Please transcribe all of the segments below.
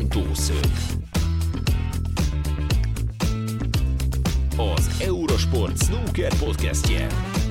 Bontószög. Az Eurosport Snooker podcastje.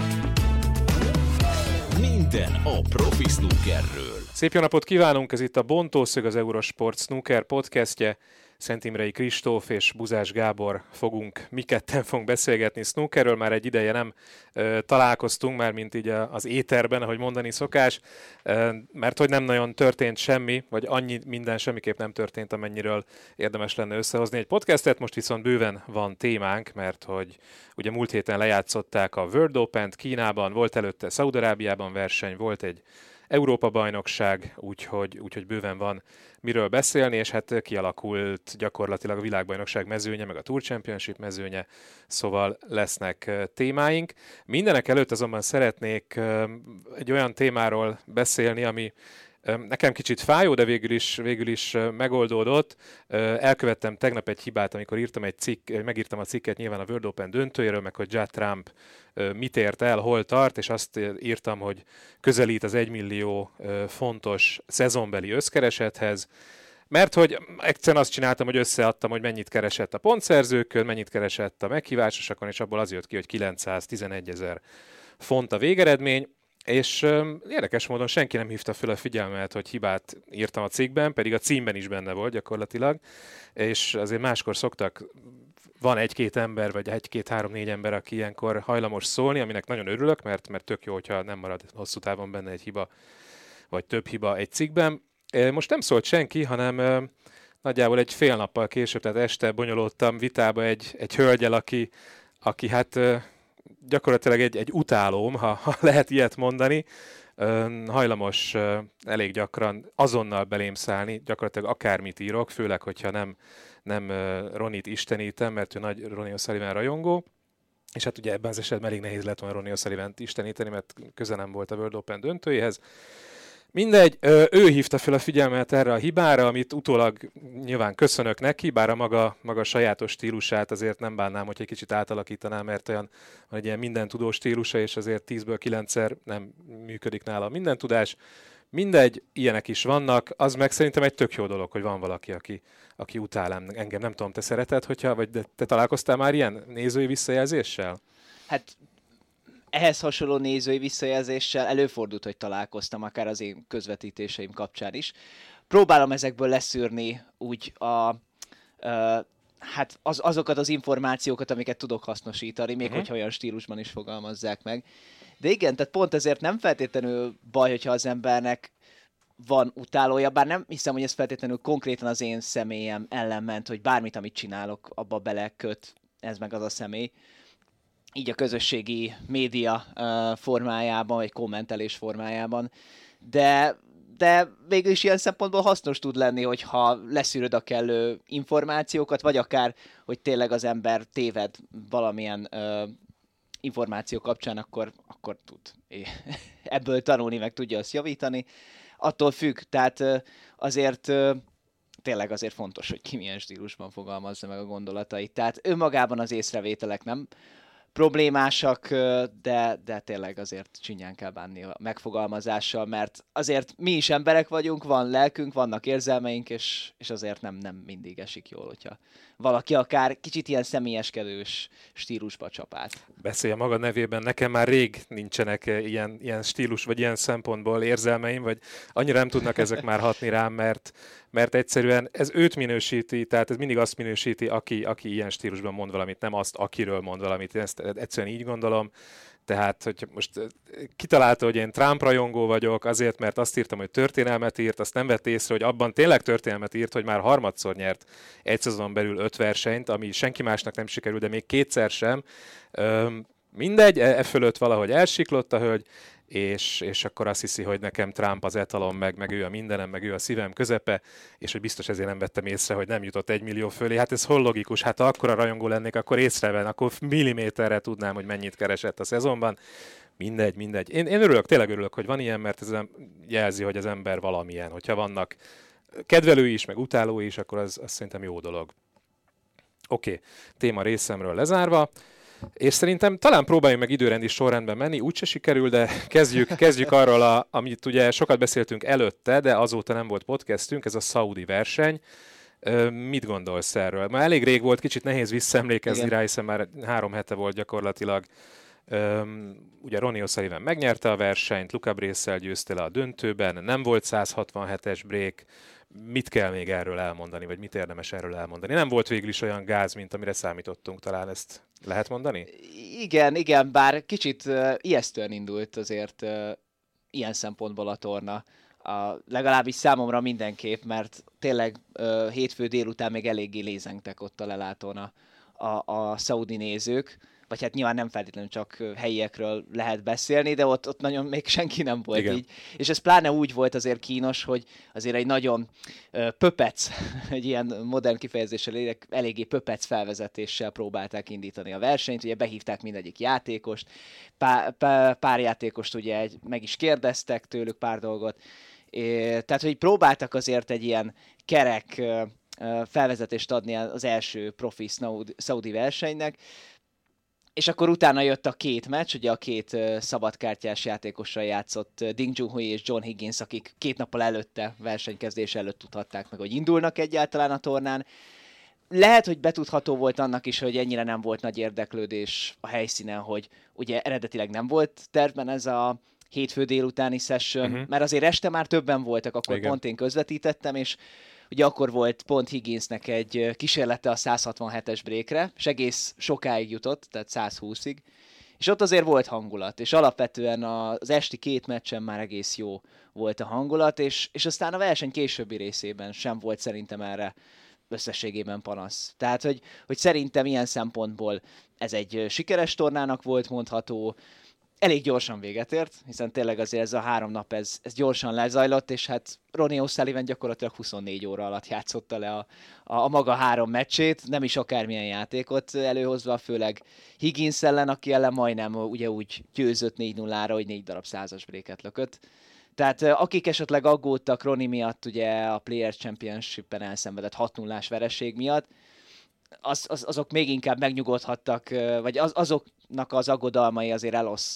Minden a profi snookerről. Szép jó napot kívánunk, ez itt a Bontószög, az Eurosport Snooker podcastje. Szent Imrei Kristóf és Buzás Gábor mi ketten fogunk beszélgetni snookerről. Már egy ideje nem találkoztunk, már mint így az éterben, ahogy mondani szokás, mert hogy nem nagyon történt semmi, vagy annyi minden semmiképp nem történt, amennyiről érdemes lenne összehozni egy podcastet. Most viszont bőven van témánk, mert hogy ugye múlt héten lejátszották a World Opent Kínában, volt előtte Szaúd-Arábiában verseny, volt egy Európa-bajnokság, úgyhogy bőven van miről beszélni, és hát kialakult gyakorlatilag a világbajnokság mezőnye, meg a Tour Championship mezőnye, szóval lesznek témáink. Mindenek előtt azonban szeretnék egy olyan témáról beszélni, ami nekem kicsit fájó, de végül is megoldódott. Elkövettem tegnap egy hibát, amikor megírtam a cikket nyilván a World Open döntőjéről, meg hogy Judd Trump mit ért el, hol tart, és azt írtam, hogy közelít az 1 millió fontos szezonbeli összkeresethez, mert hogy egyszerűen azt csináltam, hogy összeadtam, hogy mennyit keresett a pontszerzőkön, mennyit keresett a meghívásosakon, és abból az jött ki, hogy 911 000 font a végeredmény. És érdekes módon senki nem hívta fel a figyelmet, hogy hibát írtam a cikkben, pedig a címben is benne volt gyakorlatilag, és azért máskor van egy-két ember, vagy egy-két-három-négy ember, aki ilyenkor hajlamos szólni, aminek nagyon örülök, mert tök jó, hogyha nem marad hosszú távon benne egy hiba, vagy több hiba egy cikkben. Most nem szólt senki, hanem nagyjából egy fél nappal később, tehát este bonyolódtam vitába egy hölgyel, aki hát gyakorlatilag egy utálóm, ha lehet ilyet mondani, hajlamos elég gyakran azonnal belém szállni, gyakorlatilag akármit írok, főleg, hogyha nem Ronit istenítem, mert ő nagy Ronnie O'Sullivan rajongó, és hát ugye ebben az esetben elég nehéz lett volna Ronnie O'Sullivant isteníteni, mert köze nem volt a World Open döntőjéhez. Mindegy, ő hívta fel a figyelmet erre a hibára, amit utólag nyilván köszönök neki, bár a maga sajátos stílusát azért nem bánnám, hogy egy kicsit átalakítanám, mert olyan van egy ilyen mindentudó stílusa, és azért 10-ből 9-szer nem működik nála minden tudás. Mindegy, ilyenek is vannak, az meg szerintem egy tök jó dolog, hogy van valaki, aki utál engem. Nem tudom, te szereted, vagy te találkoztál már ilyen nézői visszajelzéssel? Hát ehhez hasonló nézői visszajelzéssel előfordult, hogy találkoztam, akár az én közvetítéseim kapcsán is. Próbálom ezekből leszűrni úgy azokat az információkat, amiket tudok hasznosítani, még hogyha olyan stílusban is fogalmazzák meg. De igen, tehát pont ezért nem feltétlenül baj, hogyha az embernek van utálója, bár nem hiszem, hogy ez feltétlenül konkrétan az én személyem ellen ment, hogy bármit, amit csinálok, abba beleköt ez meg az a személy. Így a közösségi média formájában, vagy kommentelés formájában. De végül is ilyen szempontból hasznos tud lenni, hogyha leszűröd a kellő információkat, vagy akár, hogy tényleg az ember téved valamilyen információ kapcsán, akkor tud ebből tanulni, meg tudja azt javítani. Attól függ, tehát azért tényleg azért fontos, hogy ki milyen stílusban fogalmazza meg a gondolatait. Tehát önmagában az észrevételek nem problémásak, de tényleg azért csinyán kell bánni a megfogalmazással, mert azért mi is emberek vagyunk, van lelkünk, vannak érzelmeink, és azért nem mindig esik jól, hogyha valaki akár kicsit ilyen személyeskedős stílusba csap át. Beszélj a maga nevében, nekem már rég nincsenek ilyen stílus, vagy ilyen szempontból érzelmeim, vagy annyira nem tudnak ezek már hatni rám, mert egyszerűen ez őt minősíti, tehát ez mindig azt minősíti, aki ilyen stílusban mond valamit, nem azt, akiről mond valamit. Én ezt egyszerűen így gondolom. Tehát, hogy most kitalálta, hogy én Trump rajongó vagyok, azért, mert azt írtam, hogy történelmet írt, azt nem vett észre, hogy abban tényleg történelmet írt, hogy már harmadszor nyert egy szezonon belül 5 versenyt, ami senki másnak nem sikerült, de még kétszer sem. Mindegy, fölött valahogy elsiklott a hölgy, és akkor azt hiszi, hogy nekem Trump az etalon, meg ő a mindenem, meg ő a szívem közepe, és hogy biztos ezért nem vettem észre, hogy nem jutott 1 millió fölé. Hát ez hol logikus? Hát ha akkora rajongó lennék, akkor észreven, akkor milliméterre tudnám, hogy mennyit keresett a szezonban. Mindegy. Én örülök, tényleg örülök, hogy van ilyen, mert ez jelzi, hogy az ember valamilyen. Hogyha vannak kedvelői is, meg utálói is, akkor az szerintem jó dolog. Oké, téma részemről lezárva. És szerintem talán próbáljunk meg időrendi sorrendben menni, úgyse sikerül, de kezdjük arról, amit ugye sokat beszéltünk előtte, de azóta nem volt podcastünk, ez a szaudi verseny. Mit gondolsz erről? Már elég rég volt, kicsit nehéz visszaemlékezni rá, hiszen már 3 hete volt gyakorlatilag. Ugye Ronnie O'Sullivan megnyerte a versenyt, Luca Brecel győzte le a döntőben, nem volt 167-es break. Mit kell még erről elmondani, vagy mit érdemes erről elmondani? Nem volt végül is olyan gáz, mint amire számítottunk, talán ezt lehet mondani? Igen, bár kicsit ijesztően indult azért ilyen szempontból a torna. Legalábbis számomra mindenképp, mert tényleg hétfő délután még eléggé lézengtek ott a lelátón a szaudi nézők, vagy hát nyilván nem feltétlenül csak helyiekről lehet beszélni, de ott nagyon még senki nem volt. Igen. Így. És ez pláne úgy volt azért kínos, hogy azért egy nagyon pöpec, egy ilyen modern kifejezéssel eléggé pöpec felvezetéssel próbálták indítani a versenyt, ugye behívták mindegyik játékost, pár játékost ugye meg is kérdeztek tőlük pár dolgot, tehát hogy próbáltak azért egy ilyen kerek felvezetést adni az első profi szaudi versenynek, és akkor utána jött a 2 meccs, ugye a 2 szabadkártyás játékossal játszott Ding Junhui és John Higgins, akik 2 nappal előtte, versenykezdés előtt tudhatták meg, hogy indulnak egyáltalán a tornán. Lehet, hogy betudható volt annak is, hogy ennyire nem volt nagy érdeklődés a helyszínen, hogy ugye eredetileg nem volt tervben ez a hétfő délutáni session, mert azért este már többen voltak, akkor igen. Pont én közvetítettem, és ugye akkor volt pont Higginsnek egy kísérlete a 167-es breakre, és egész sokáig jutott, tehát 120-ig, és ott azért volt hangulat, és alapvetően az esti 2 meccsen már egész jó volt a hangulat, és aztán a verseny későbbi részében sem volt szerintem erre összességében panasz. Tehát, hogy szerintem ilyen szempontból ez egy sikeres tornának volt mondható, elég gyorsan véget ért, hiszen tényleg azért ez a 3 nap, ez gyorsan lezajlott, és hát Ronnie O'Sullivan gyakorlatilag 24 óra alatt játszotta le a maga 3 meccsét, nem is akármilyen játékot előhozva, főleg Higgins ellen, aki ellen majdnem ugye úgy győzött 4-0-ra, hogy 4 darab 100-as bréket lökött. Tehát akik esetleg aggódtak Ronnie miatt, ugye a Players Championship-en elszenvedett 6-0-ás vereség miatt, azok még inkább megnyugodhattak, vagy azoknak az aggodalmai azért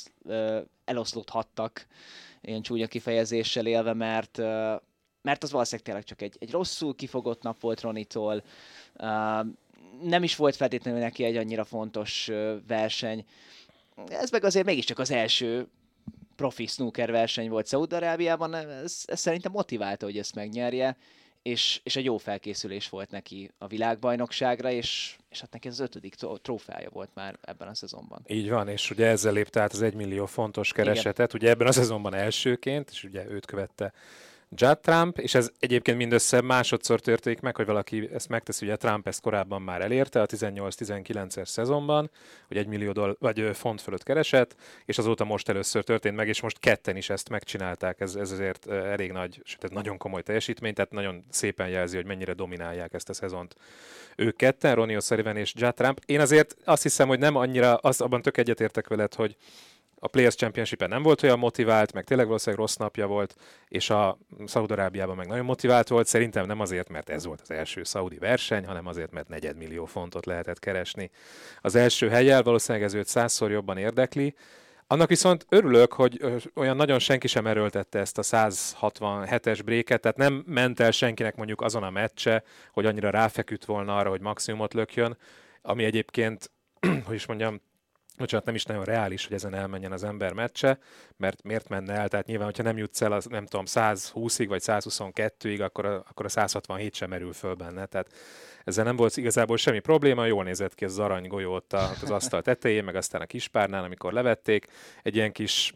eloszlódhattak, ilyen csúnya kifejezéssel élve, mert az valószínűleg tényleg csak egy rosszul kifogott nap volt Ronnie-tól, nem is volt feltétlenül neki egy annyira fontos verseny. Ez meg azért mégiscsak az első profi snooker verseny volt Szaúd-Arábiában, ez szerintem motiválta, hogy ezt megnyerje, és egy jó felkészülés volt neki a világbajnokságra, és hát neki ez az 5. trófeája volt már ebben a szezonban. Így van, és ugye ezzel lépte át az 1 millió fontos keresetet, igen. Ugye ebben a szezonban elsőként, és ugye őt követte Judd Trump, és ez egyébként mindössze másodszor történik meg, hogy valaki ezt megteszi, ugye Trump ezt korábban már elérte a 18-19-es szezonban, hogy 1 millió font fölött keresett, és azóta most először történt meg, és most ketten is ezt megcsinálták, ez azért elég nagy, sőt ez nagyon komoly teljesítmény, tehát nagyon szépen jelzi, hogy mennyire dominálják ezt a szezont. Ők ketten, Ronnie O'Sullivan és Judd Trump. Én azért azt hiszem, hogy nem annyira, abban tök egyetértek veled, hogy a Players Championship-en nem volt olyan motivált, meg tényleg valószínűleg rossz napja volt, és a Szaúd-Arábiában meg nagyon motivált volt. Szerintem nem azért, mert ez volt az első szaudi verseny, hanem azért, mert 4 millió fontot lehetett keresni. Az első hellyel valószínűleg ez őt 100-szor jobban érdekli. Annak viszont örülök, hogy olyan nagyon senki sem erőltette ezt a 167-es bréket, tehát nem ment el senkinek mondjuk azon a meccse, hogy annyira ráfeküdt volna arra, hogy maximumot lökjön, ami egyébként, hogy is mondjam, bocsánat, nem is nagyon reális, hogy ezen elmenjen az ember meccse, mert miért menne el? Tehát nyilván, hogyha nem jutsz el, nem tudom, 120-ig vagy 122-ig, akkor a 167 sem merül föl benne. Tehát ezzel nem volt igazából semmi probléma, jól nézett ki az arany golyó ott az asztal tetején, meg aztán a kispárnán, amikor levették. Egy ilyen kis,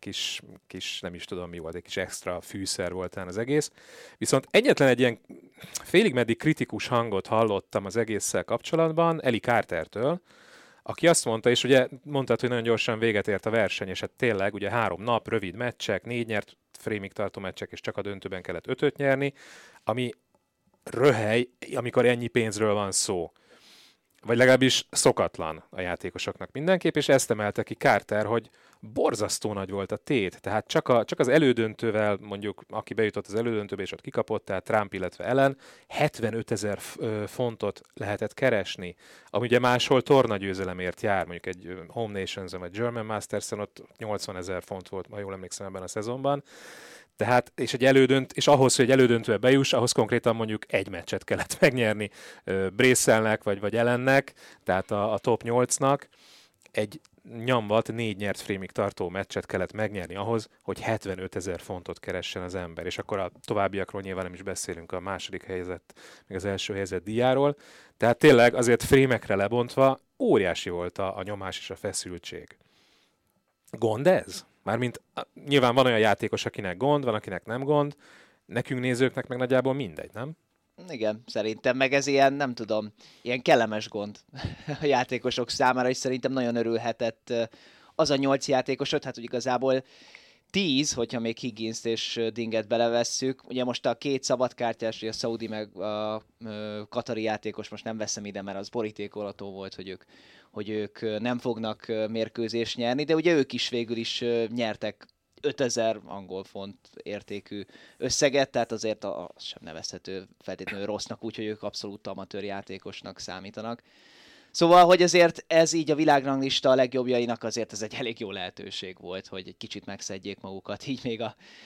nem is tudom mi volt, egy kis extra fűszer volt az egész. Viszont egyetlen egy ilyen félig meddig kritikus hangot hallottam az egésszel kapcsolatban, Eli Cartertől, aki azt mondta, és ugye mondtad, hogy nagyon gyorsan véget ért a verseny, és hát tényleg ugye 3 nap, rövid meccsek, 4 nyert frémig tartó meccsek, és csak a döntőben kellett 5-öt nyerni, ami röhely, amikor ennyi pénzről van szó. Vagy legalábbis szokatlan a játékosoknak mindenképp, és ezt emelte ki Carter, hogy borzasztó nagy volt a tét, tehát csak az elődöntővel, mondjuk aki bejutott az elődöntőbe és ott kikapott, tehát Trump, illetve Ellen, 75 000 fontot lehetett keresni, ami ugye máshol tornagyőzelemért jár, mondjuk egy Home Nations-en vagy German Masters-en ott 80 000 font volt, ha jól emlékszem ebben a szezonban. Tehát, és ahhoz, hogy egy elődöntőbe bejuss, ahhoz konkrétan mondjuk egy meccset kellett megnyerni Brészelnek, vagy Ellennek, tehát a top 8-nak. Egy nyomvat 4 nyert frémig tartó meccset kellett megnyerni ahhoz, hogy 75 000 fontot keressen az ember. És akkor a továbbiakról nyilván nem is beszélünk, a második helyezett, meg az első helyezett díjáról. Tehát tényleg azért frémekre lebontva óriási volt a nyomás és a feszültség. Gond ez? Mármint nyilván van olyan játékos, akinek gond, van akinek nem gond, nekünk nézőknek meg nagyjából mindegy, nem? Igen, szerintem meg ez ilyen, nem tudom, ilyen kellemes gond a játékosok számára, és szerintem nagyon örülhetett az a 8 játékosot, hát úgy igazából 10, hogyha még Higginst és Dinget belevesszük. Ugye most a 2 szabadkártyás, a szaudi meg a katari játékos most nem veszem ide, mert az borítékolható volt, hogy ők nem fognak mérkőzést nyerni, de ugye ők is végül is nyertek 5000 angol font értékű összeget, tehát azért az sem nevezhető feltétlenül rossznak, úgyhogy ők abszolút amatőr játékosnak számítanak. Szóval, hogy azért ez így a világranglista a legjobbjainak azért ez egy elég jó lehetőség volt, hogy egy kicsit megszedjék magukat így még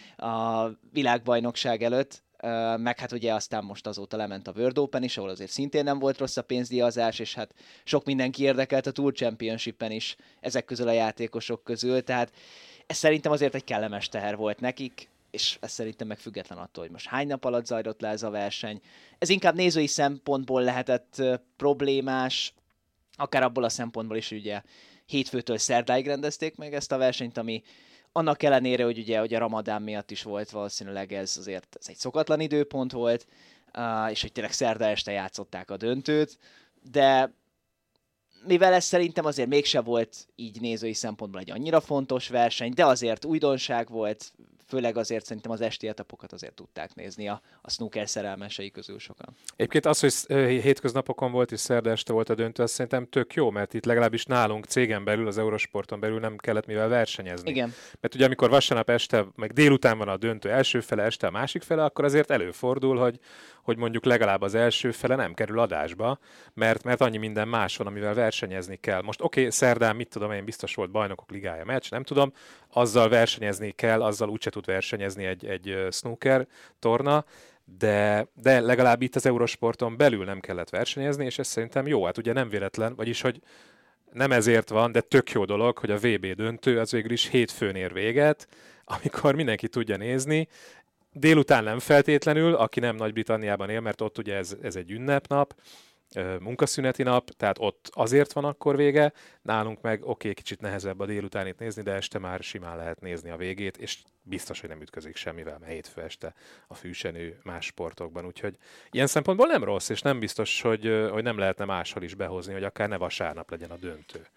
a világbajnokság előtt. Meg hát ugye aztán most azóta lement a World Open is, ahol azért szintén nem volt rossz a pénzdíjazás, és hát sok mindenki érdekelt a Tour Championship-en is ezek közül a játékosok közül, tehát ez szerintem azért egy kellemes teher volt nekik, és ez szerintem meg független attól, hogy most hány nap alatt zajlott le ez a verseny. Ez inkább nézői szempontból lehetett problémás, akár abból a szempontból is, hogy ugye hétfőtől szerdáig rendezték meg ezt a versenyt, ami annak ellenére, hogy ugye hogy a ramadán miatt is volt valószínűleg ez egy szokatlan időpont volt, és hogy tényleg szerda este játszották a döntőt, de mivel ez szerintem azért mégse volt így nézői szempontból egy annyira fontos verseny, de azért újdonság volt, főleg azért szerintem az esti etapokat azért tudták nézni a snooker szerelmesei közül sokan. Egyébként az, hogy hétköznapokon volt és szerda este volt a döntő, az szerintem tök jó, mert itt legalábbis nálunk cégen belül, az Eurosporton belül nem kellett mivel versenyezni. Igen. Mert ugye amikor vasárnap este, meg délután van a döntő első fele, este a másik fele, akkor azért előfordul, hogy mondjuk legalább az első fele nem kerül adásba, mert annyi minden más van, amivel versenyezni kell. Most oké, szerdán, mit tudom én, biztos volt Bajnokok Ligája meccs, nem tudom, azzal versenyezni kell, azzal úgyse tud versenyezni egy snooker torna, de legalább itt az Eurosporton belül nem kellett versenyezni, és ez szerintem jó. Hát ugye nem véletlen, vagyis hogy nem ezért van, de tök jó dolog, hogy a VB döntő az végül is hétfőn ér véget, amikor mindenki tudja nézni. Délután nem feltétlenül, aki nem Nagy-Britanniában él, mert ott ugye ez egy ünnepnap, munkaszüneti nap, tehát ott azért van akkor vége, nálunk meg kicsit nehezebb a délutánit nézni, de este már simán lehet nézni a végét, és biztos, hogy nem ütközik semmivel, mert hétfő este a fűsenő más sportokban, úgyhogy ilyen szempontból nem rossz, és nem biztos, hogy nem lehetne máshol is behozni, hogy akár ne vasárnap legyen a döntő.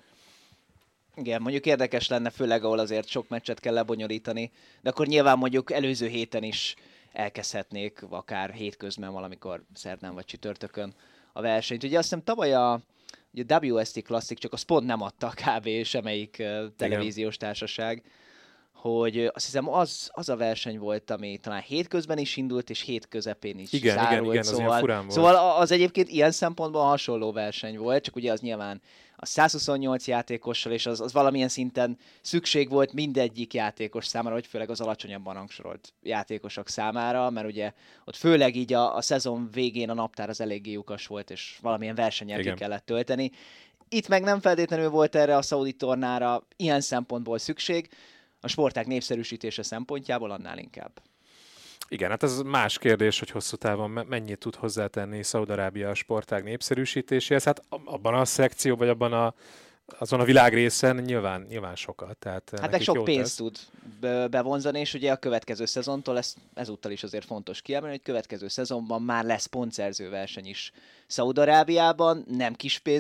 Igen, mondjuk érdekes lenne, főleg ahol azért sok meccset kell lebonyolítani, de akkor nyilván mondjuk előző héten is elkezdhetnék, akár hétközben valamikor szerdán vagy csütörtökön a versenyt. Ugye azt hiszem tavaly a WST Classic, csak azt pont nem adta kb. Semmelyik televíziós társaság, hogy azt hiszem az a verseny volt, ami talán hétközben is indult, és hét közepén is zárult. Igen, az ilyen furán volt. Szóval az egyébként ilyen szempontból hasonló verseny volt, csak ugye az nyilván a 128 játékossal, és az valamilyen szinten szükség volt mindegyik játékos számára, hogy főleg az alacsonyabban rangsorolt játékosok számára, mert ugye ott főleg így a szezon végén a naptár az eléggé lyukas volt, és valamilyen versennyel ki kellett tölteni. Itt meg nem feltétlenül volt erre a szaudi tornára ilyen szempontból szükség, a sportág népszerűsítése szempontjából annál inkább. Igen, hát ez más kérdés, hogy hosszú távon mennyit tud hozzátenni Szaúd-Arábia a sportág népszerűsítéséhez. Hát abban a szekcióban, vagy azon a világrészen nyilván sokat. Tehát hát meg sok pénzt tud bevonzani, és ugye a következő szezontól, ezúttal is azért fontos kiemelni, hogy következő szezonban már lesz pontszerző verseny is Szaúd-Arábiában, nem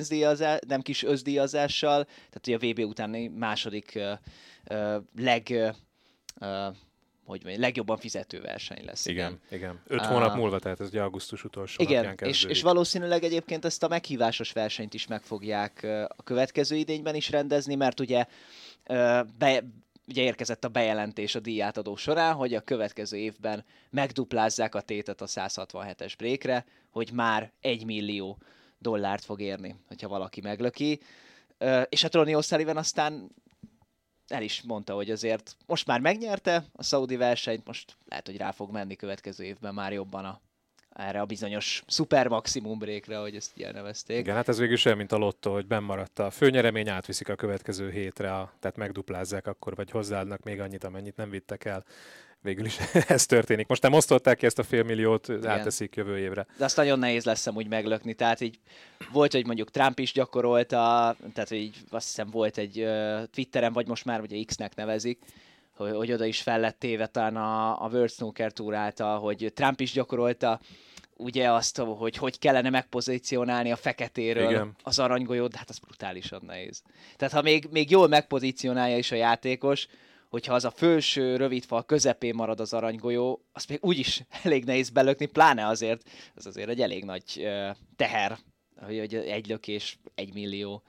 kis összdíjazással, tehát ugye a VB utáni második legjobban fizető verseny lesz. Igen. 5 hónap múlva, tehát ez ugye augusztus utolsó napján kezdődik. És valószínűleg egyébként ezt a meghívásos versenyt is meg fogják a következő idényben is rendezni, mert ugye érkezett a bejelentés a díjátadó során, hogy a következő évben megduplázzák a tétet a 167-es breakre, hogy már $1 millió fog érni, hogyha valaki meglöki. És hát Ronnie O'Sullivan aztán el is mondta, hogy azért most már megnyerte a szaudi versenyt, most lehet, hogy rá fog menni következő évben már jobban erre a bizonyos szuper maximum breakre, ahogy ezt így elnevezték. Igen, hát ez végül sem, mint a lottó, hogy bennmaradt a főnyeremény, átviszik a következő hétre, tehát megduplázzák akkor, vagy hozzáadnak még annyit, amennyit nem vittek el. Végül is ez történik. Most nem osztották ki ezt a $500 000, átteszik jövő évre. De azt nagyon nehéz lesz amúgy meglökni, tehát így volt, hogy mondjuk Trump is gyakorolta, tehát hogy így azt hiszem volt egy Twitteren, vagy most már ugye X-nek nevezik, hogy oda is fel lett téve talán a World Snooker Tour által, hogy Trump is gyakorolta ugye azt, hogy kellene megpozícionálni a feketéről igen. az aranygolyót, de hát az brutálisan nehéz. Tehát ha még jól megpozícionálja is a játékos, hogyha az a felső rövidfal közepén marad az aranygolyó, azt még úgyis elég nehéz belökni, pláne azért, az azért egy elég nagy teher, hogy egy lökés $1 millió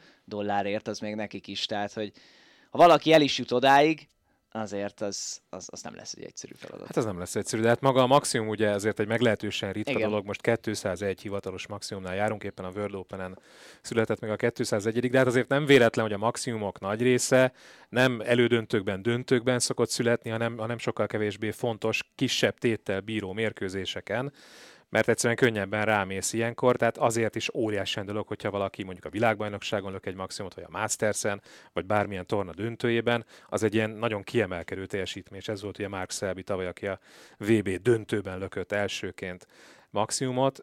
az még nekik is, tehát hogy ha valaki el is jut odáig, azért az nem lesz egy egyszerű feladat. Hát ez nem lesz egyszerű, de hát maga a maximum ugye azért egy meglehetősen ritka igen. dolog, most 201 hivatalos maximumnál járunk, éppen a World Open-en született meg a 201, de hát azért nem véletlen, hogy a maximumok nagy része nem elődöntőkben, döntőkben szokott születni, hanem sokkal kevésbé fontos, kisebb téttel bíró mérkőzéseken, mert egyszerűen könnyebben rámész ilyenkor, tehát azért is óriási dolog, hogyha valaki mondjuk a világbajnokságon lök egy maximumot, vagy a Masters-en, vagy bármilyen torna döntőjében, az egy ilyen nagyon kiemelkedő teljesítmény, és ez volt ugye Mark Selby tavaly, aki a VB döntőben lökött elsőként maximumot.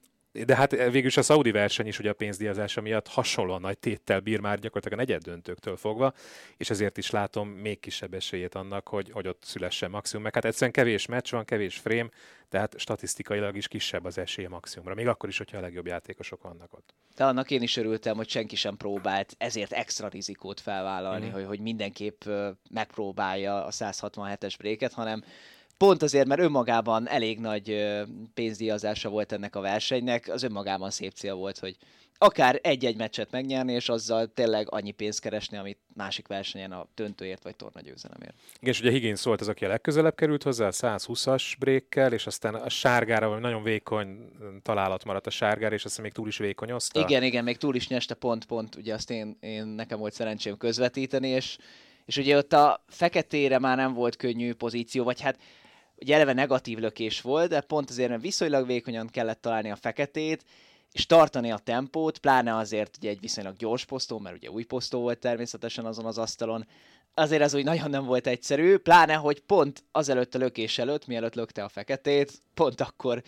De hát végül is a szaudi verseny is ugye a pénzdíjazása miatt hasonlóan nagy téttel bír már gyakorlatilag a negyed döntőktől fogva, és ezért is látom még kisebb esélyét annak, hogy ott szülessen maximum. Meg hát egyszerűen kevés meccs van, kevés frame, tehát statisztikailag is kisebb az esély maximumra, még akkor is, hogyha a legjobb játékosok vannak ott. De annak én is örültem, hogy senki sem próbált ezért extra rizikót felvállalni, hogy mindenképp megpróbálja a 167-es bréket, hanem pont azért, mert önmagában elég nagy pénzdíjazása volt ennek a versenynek, az önmagában szép cél volt, hogy akár egy-egy meccset megnyerni, és azzal tényleg annyi pénzt keresni, amit másik versenyen a döntőért vagy tornagyőzelemért. Igen, és ugye Higgins volt az, aki a legközelebb került hozzá, a 120-as brékkel, és aztán a sárgára, vagy nagyon vékony találat maradt a sárgára, és aztán még túl is vékonyozta. Igen, még túl is nyeste pont, ugye azt nekem volt szerencsém közvetíteni, és ugye ott a feketére már nem volt könnyű pozíció, vagy hát ugye eleve negatív lökés volt, de pont azért, mert viszonylag vékonyan kellett találni a feketét, és tartani a tempót, pláne azért ugye egy viszonylag gyors posztó, mert ugye új posztó volt természetesen azon az asztalon, azért ez úgy nagyon nem volt egyszerű, pláne, hogy pont azelőtt a lökés előtt, mielőtt lökte a feketét, pont akkor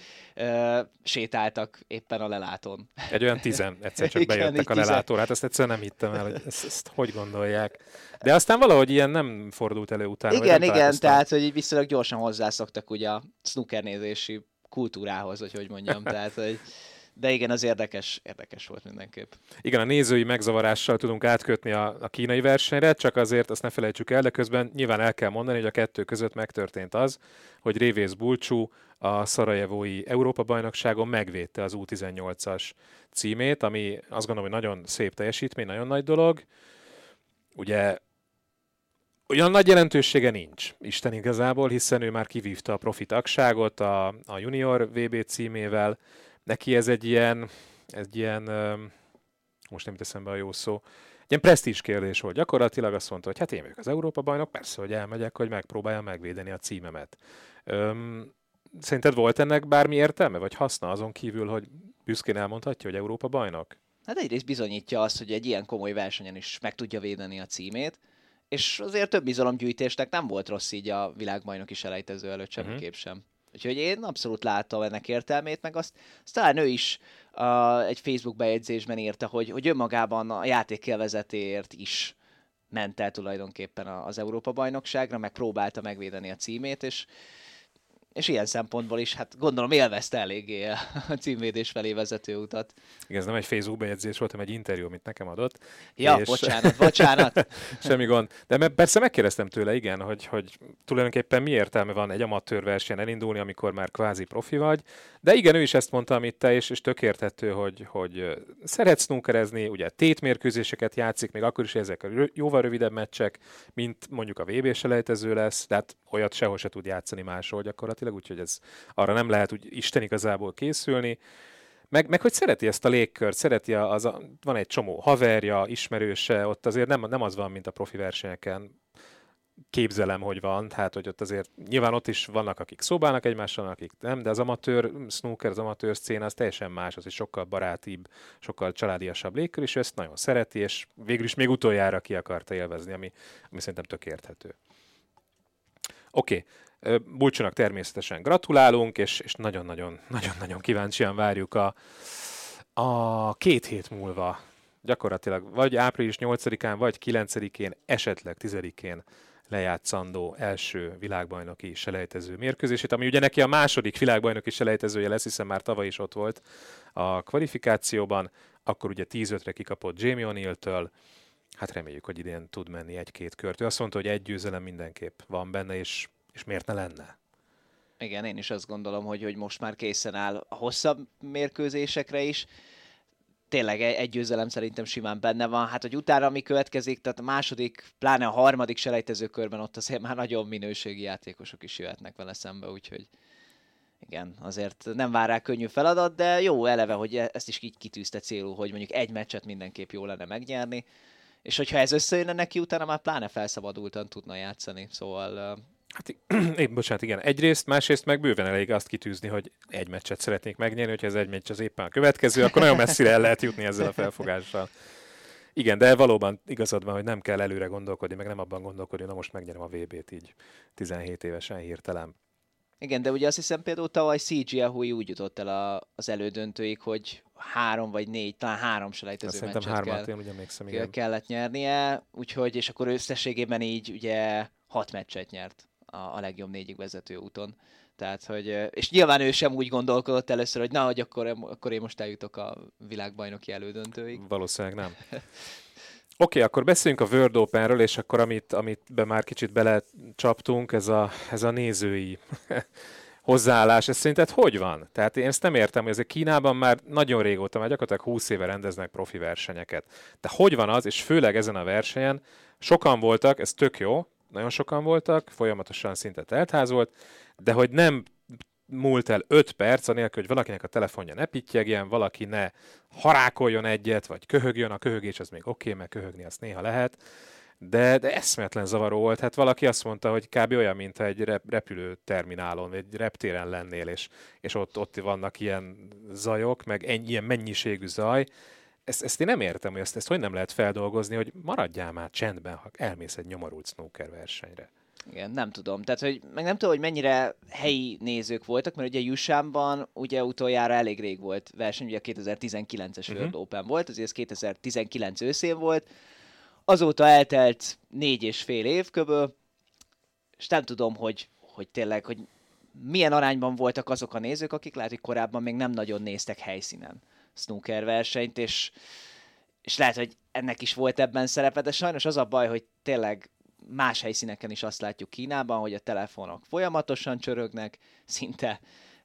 sétáltak éppen a lelátón. Egy olyan 10 egyszer csak bejöttek a lelátóra, hát ezt egyszerűen nem hittem el, hogy ezt hogy gondolják. De aztán valahogy ilyen nem fordult elő utána. Igen, tehát hogy így viszonylag gyorsan hozzászoktak ugye a snookernézési kultúrához, hogy mondjam, tehát hogy... De igen, az érdekes volt mindenképp. Igen, a nézői megzavarással tudunk átkötni a kínai versenyre, csak azért azt ne felejtsük el, de közben nyilván el kell mondani, hogy a kettő között megtörtént az, hogy Révész Bulcsú a szarajevói Európa-bajnokságon megvédte az U18-as címét, ami azt gondolom, hogy nagyon szép teljesítmény, nagyon nagy dolog. Ugye olyan nagy jelentősége nincs, Isten igazából, hiszen ő már kivívta a profi tagságot a junior VB címével. Neki ez egy ilyen, most nem teszem be a jó szó, egy ilyen presztízs kérdés volt. Gyakorlatilag azt mondta, hogy hát én vagyok az Európa-bajnok, persze, hogy elmegyek, hogy megpróbáljam megvédeni a címemet. Szerinted volt ennek bármi értelme, vagy haszna azon kívül, hogy büszkén elmondhatja, hogy Európa-bajnok? Hát egyrészt bizonyítja azt, hogy egy ilyen komoly versenyen is meg tudja védeni a címét, és azért több bizalomgyűjtésnek nem volt rossz így a világbajnoki selejtező előtt semmiképp sem. Úgyhogy én abszolút láttam ennek értelmét, meg azt talán ő is egy Facebook bejegyzésben írta, hogy önmagában a játékélvezetéért is ment el tulajdonképpen az Európa-bajnokságra, meg próbálta megvédeni a címét, és ilyen szempontból is, hát gondolom élvezte eléggé a címvédés felé vezető utat. Igen, ez nem egy Facebook bejegyzés volt, hanem egy interjú, amit nekem adott. Ja, és... bocsánat. Semmi gond. De persze megkérdeztem tőle, igen, hogy tulajdonképpen mi értelme van egy amatőr versenyen elindulni, amikor már kvázi profi vagy. De igen, ő is ezt mondta, amit te, és tök érthető, hogy szeret snookerezni, ugye tétmérkőzéseket játszik, még akkor is ezek a jóval rövidebb meccsek, mint mondjuk a VB selejtező lesz, de hát olyat sehol se tud játszani máshol gyakorlatilag, úgyhogy ez arra nem lehet úgy Isten igazából készülni. Meg hogy szereti ezt a légkört, van egy csomó haverja, ismerőse, ott azért nem az van, mint a profi versenyeken. képzelem, hogy van, hát hogy ott azért nyilván ott is vannak, akik szobálnak egymással, akik nem, de az amatőr snooker, az amatőr szcéna az teljesen más, az egy sokkal barátibb, sokkal családiasabb légkör, és ő ezt nagyon szereti, és végül is még utoljára ki akarta élvezni, ami szerintem tök érthető. Oké. Bulcsónak természetesen gratulálunk, és nagyon-nagyon kíváncsian várjuk a 2 hét múlva, gyakorlatilag vagy április 8-án, vagy 9-én, esetleg 10-én lejátszandó első világbajnoki selejtező mérkőzését, ami ugye neki a második világbajnoki selejtezője lesz, hiszen már tavaly is ott volt a kvalifikációban, akkor ugye 10-5-re kikapott Jamie O'Neil-től, hát reméljük, hogy idén tud menni 1-2 kört. Ő azt mondta, hogy egy győzelem mindenképp van benne, és miért ne lenne? Igen, én is azt gondolom, hogy most már készen áll a hosszabb mérkőzésekre is. Tényleg egy győzelem szerintem simán benne van. Hát, hogy utána mi következik, tehát a második, pláne a harmadik selejtezőkörben ott azért már nagyon minőségi játékosok is jöhetnek vele szembe, úgyhogy igen, azért nem vár rá könnyű feladat, de jó eleve, hogy ezt is így kitűzte célul, hogy mondjuk egy meccset mindenképp jó lenne megnyerni, és hogyha ez összejönne neki, utána már pláne felszabadultan tudna játszani, szóval... Hát, bocsánat, igen. Egyrészt, másrészt meg bőven elég azt kitűzni, hogy egy meccset szeretnék megnyerni, hogyha ez egy meccs az éppen a következő, akkor nagyon messzire el lehet jutni ezzel a felfogással. Igen, de valóban igazad van, hogy nem kell előre gondolkodni, meg nem abban gondolkodni, hogy na most megnyerem a VB-t így 17 évesen hirtelen. Igen, de ugye azt hiszem például tavaly CG Ahui úgy jutott el az elődöntőig, hogy 3 vagy 4, talán 3 selejtező meccset kellett nyernie, úgyhogy, és akkor összességében így ugye 6 meccset nyert a legjobb 4-ig vezető úton. Tehát, hogy, és nyilván ő sem úgy gondolkodott először, hogy na, hogy akkor én most eljutok a világbajnoki elődöntőig. Valószínűleg nem. Oké, akkor beszéljünk a World Openről, és akkor amit be már kicsit belecsaptunk, ez a nézői hozzáállás. Ez szerinted hogy van? Tehát én ezt nem értem, hogy ezek Kínában már nagyon régóta, már gyakorlatilag 20 éve rendeznek profi versenyeket. De hogy van az, és főleg ezen a versenyen sokan voltak, ez tök jó, nagyon sokan voltak, folyamatosan szinte teltház volt, de hogy nem múlt el 5 perc, anélkül, hogy valakinek a telefonja ne pittyegjen, valaki ne harákoljon egyet, vagy köhögjön, a köhögés az még oké, mert köhögni azt néha lehet, de eszméletlen zavaró volt. Hát valaki azt mondta, hogy kb. Olyan, mint egy repülőterminálon, vagy egy reptéren lennél, és ott vannak ilyen zajok, meg ilyen mennyiségű zaj. Ezt én nem értem, hogy ezt hogy nem lehet feldolgozni, hogy maradjál már csendben, ha elmész egy nyomorult snooker versenyre. Igen, nem tudom. Tehát, meg nem tudom, hogy mennyire helyi nézők voltak, mert ugye Jussánban ugye utoljára elég rég volt verseny, ugye a 2019-es World Open volt, azért ez 2019 őszén volt. Azóta eltelt 4,5 év köböl, és nem tudom, hogy tényleg, hogy milyen arányban voltak azok a nézők, akik lehet, hogy korábban még nem nagyon néztek helyszínen snooker versenyt, és lehet, hogy ennek is volt ebben szerepe, de sajnos az a baj, hogy tényleg más helyszíneken is azt látjuk Kínában, hogy a telefonok folyamatosan csörögnek, szinte,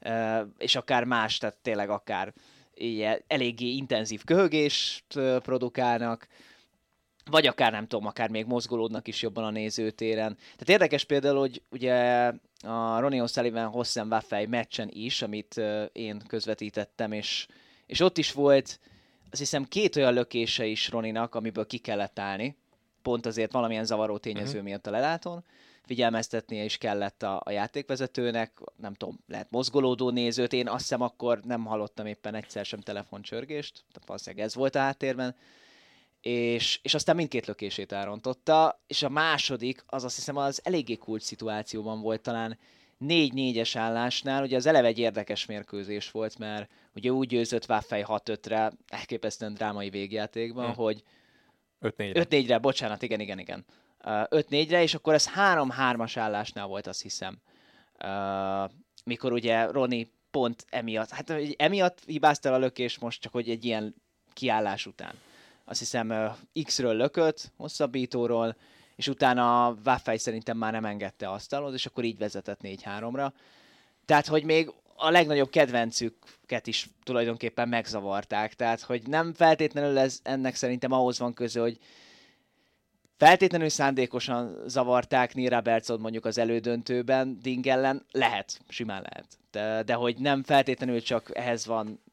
és akár más, tehát tényleg akár ilyen eléggé intenzív köhögést produkálnak, vagy akár nem tudom, akár még mozgolódnak is jobban a nézőtéren. Tehát érdekes például, hogy ugye a Ronnie O'Sullivan Hossen Waffei meccsen is, amit én közvetítettem, és ott is volt, azt hiszem 2 olyan lökése is Roninak, amiből ki kellett állni, pont azért valamilyen zavaró tényező miatt a lelátón. Figyelmeztetnie is kellett a játékvezetőnek, nem tudom, lehet mozgolódó nézőt, én azt hiszem akkor nem hallottam éppen egyszer sem telefoncsörgést, tehát valószínűleg ez volt a háttérben, és aztán mindkét lökését elrontotta, és a második, az azt hiszem az eléggé kult szituációban volt, talán 4-4-es állásnál, ugye az eleve egy érdekes mérkőzés volt, mert ugye úgy győzött Waffei 6-5-re, elképesztően drámai végjátékban, hogy 5-4-re, bocsánat, igen. 5-4-re, és akkor ez 3-3-as állásnál volt, azt hiszem. Mikor ugye Ronnie pont emiatt hibázta a lökés most, csak hogy egy ilyen kiállás után. Azt hiszem X-ről lökött, hosszabbítóról, és utána Waffei szerintem már nem engedte asztalhoz, és akkor így vezetett 4-3-ra. Tehát, hogy még a legnagyobb kedvencüket is tulajdonképpen megzavarták. Tehát, hogy nem feltétlenül ennek szerintem ahhoz van köze, hogy feltétlenül szándékosan zavarták Neil Robertson mondjuk az elődöntőben Ding ellen. Lehet, simán lehet. De hogy nem feltétlenül csak ehhez van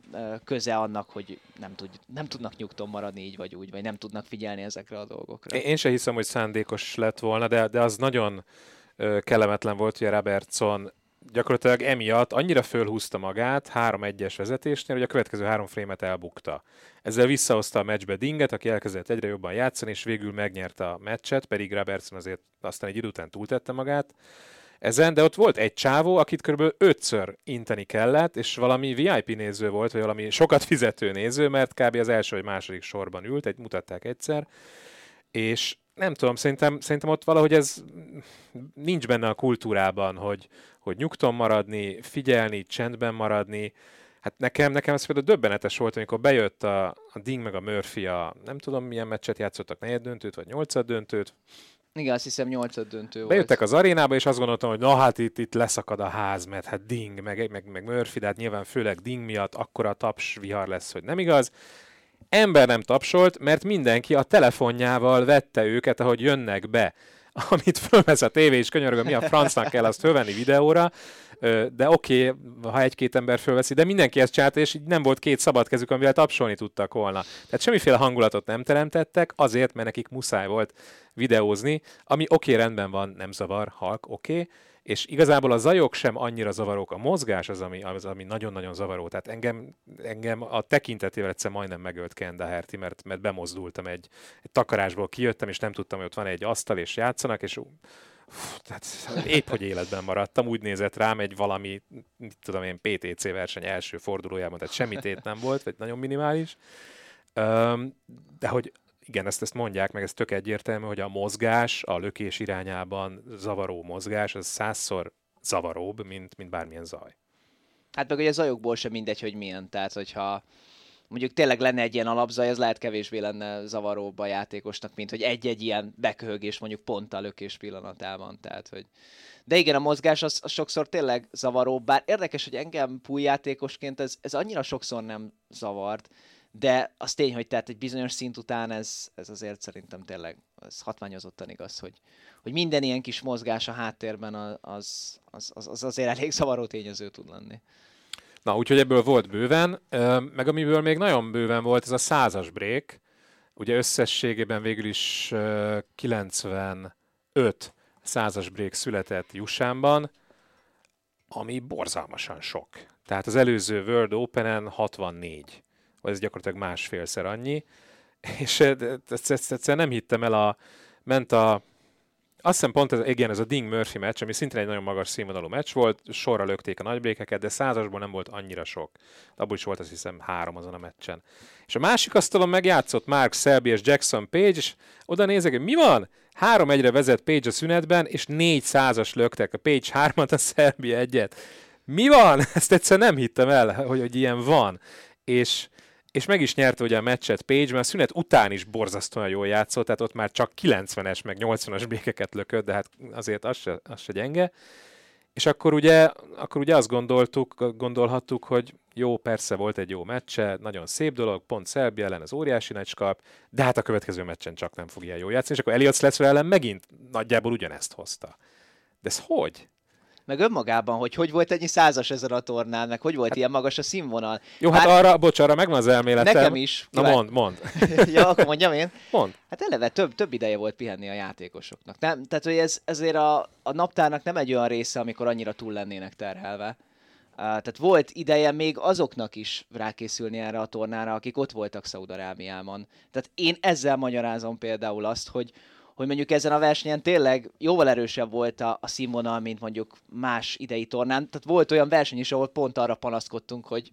köze annak, hogy nem tudnak nyugton maradni így vagy úgy, vagy nem tudnak figyelni ezekre a dolgokra. Én sem hiszem, hogy szándékos lett volna, de az nagyon kellemetlen volt, hogy a Robertson gyakorlatilag emiatt annyira fölhúzta magát 3-1-es vezetésnél, hogy a következő 3 frémet elbukta. Ezzel visszahozta a meccsbe Dinget, aki elkezdett egyre jobban játszani, és végül megnyerte a meccset, pedig Robertson azért aztán egy idő után túltette magát ezen, de ott volt egy csávó, akit kb. 5-ször inteni kellett, és valami VIP néző volt, vagy valami sokat fizető néző, mert kb. Az első vagy második sorban ült, mutatták egyszer, és nem tudom, szerintem ott valahogy ez nincs benne a kultúrában, hogy nyugton maradni, figyelni, csendben maradni. Hát nekem ez például döbbenetes volt, amikor bejött a Ding meg a Murphy nem tudom milyen meccset játszottak, 4. döntőt vagy 8. döntőt. Igen, azt hiszem 8. döntő volt. Bejöttek az arénába, és azt gondoltam, hogy na hát itt leszakad a ház, mert hát Ding, meg Murphy, de hát nyilván főleg Ding miatt akkora taps vihar lesz, hogy nem igaz. Ember nem tapsolt, mert mindenki a telefonjával vette őket, ahogy jönnek be. Amit fölvesz a tévé, és könyörög, mi a francnak kell azt fölvenni videóra, de oké, ha 1-2 ember fölveszi, de mindenki ezt csinálta, és így nem volt 2 szabad kezük, amivel tapsolni tudtak volna. Tehát semmiféle hangulatot nem teremtettek, azért, mert nekik muszáj volt videózni, ami rendben van, nem zavar, halk, és igazából a zajok sem annyira zavarók, a mozgás az, ami nagyon-nagyon zavaró. Tehát engem a tekintetével egyszer majdnem megölt Ken Doherty, mert bemozdultam egy takarásból, kijöttem, és nem tudtam, hogy ott van egy asztal, és játszanak, és tehát épp hogy életben maradtam, úgy nézett rám egy valami, mit tudom én, PTC verseny első fordulójában, tehát semmi tét nem volt, vagy nagyon minimális. De hogy igen, ezt mondják, meg ez tök egyértelmű, hogy a mozgás, a lökés irányában zavaró mozgás, az 100-szor zavaróbb, mint bármilyen zaj. Hát meg ugye a zajokból sem mindegy, hogy milyen. Tehát, hogyha mondjuk tényleg lenne egy ilyen alapzaj, az lehet kevésbé lenne zavaróbb a játékosnak, mint hogy egy-egy ilyen beköhögés mondjuk pont a lökés pillanatában. Tehát, hogy... De igen, a mozgás az sokszor tényleg zavaró, bár érdekes, hogy engem pooljátékosként ez annyira sokszor nem zavart, de az tény, hogy tehát egy bizonyos szint után ez azért szerintem tényleg ez hatványozottan igaz, hogy minden ilyen kis mozgás a háttérben az azért elég zavaró tényező tud lenni. Na, úgyhogy ebből volt bőven, meg amiből még nagyon bőven volt, ez a 100-as break. Ugye összességében végül is 95 100-as break született Jussánban, ami borzalmasan sok. Tehát az előző World Openen 64, vagy ez gyakorlatilag másfélszer annyi, és ezt nem hittem el, azt hiszem pont ez a Ding Murphy meccs, ami szintén egy nagyon magas színvonalú meccs volt, sorra lökték a nagybrékeket, de 100-asból nem volt annyira sok. Abból is volt azt hiszem 3 azon a meccsen. És a másik asztalon megjátszott Mark Selby és Jackson Page, és oda nézek, hogy mi van? 3-1-re vezet Page a szünetben, és 4 100-as löktek. A Page 3-at, a Selby 1-et. Mi van? Ezt egyszerűen nem hittem el, hogy ilyen van. És meg is nyerte ugye a meccset Page, mert a szünet után is borzasztóan jól játszott, tehát ott már csak 90-es meg 80-as békeket lökött, de hát azért az se gyenge. És akkor ugye azt gondolhattuk, hogy jó, persze volt egy jó meccse, nagyon szép dolog, pont Selby ellen az óriási nagy kap, de hát a következő meccsen csak nem fog ilyen jó játszani, és akkor Elliot Schletzer ellen megint nagyjából ugyanezt hozta. De ez hogy? Meg önmagában, hogy volt ennyi 100-as ezen a tornán, meg hogy volt ilyen magas a színvonal. Jó, hát arra megvan az elméletem. Nekem is. Na mondd. Ja, akkor mondjam én. Mondd. Hát eleve több ideje volt pihenni a játékosoknak. Nem? Tehát, hogy ez azért a naptárnak nem egy olyan része, amikor annyira túl lennének terhelve. Tehát volt ideje még azoknak is rákészülni erre a tornára, akik ott voltak Szaúd-Arábiában. Tehát én ezzel magyarázom például azt, hogy mondjuk ezen a versenyen tényleg jóval erősebb volt a színvonal, mint mondjuk más idei tornán. Tehát volt olyan verseny is, ahol pont arra panaszkodtunk, hogy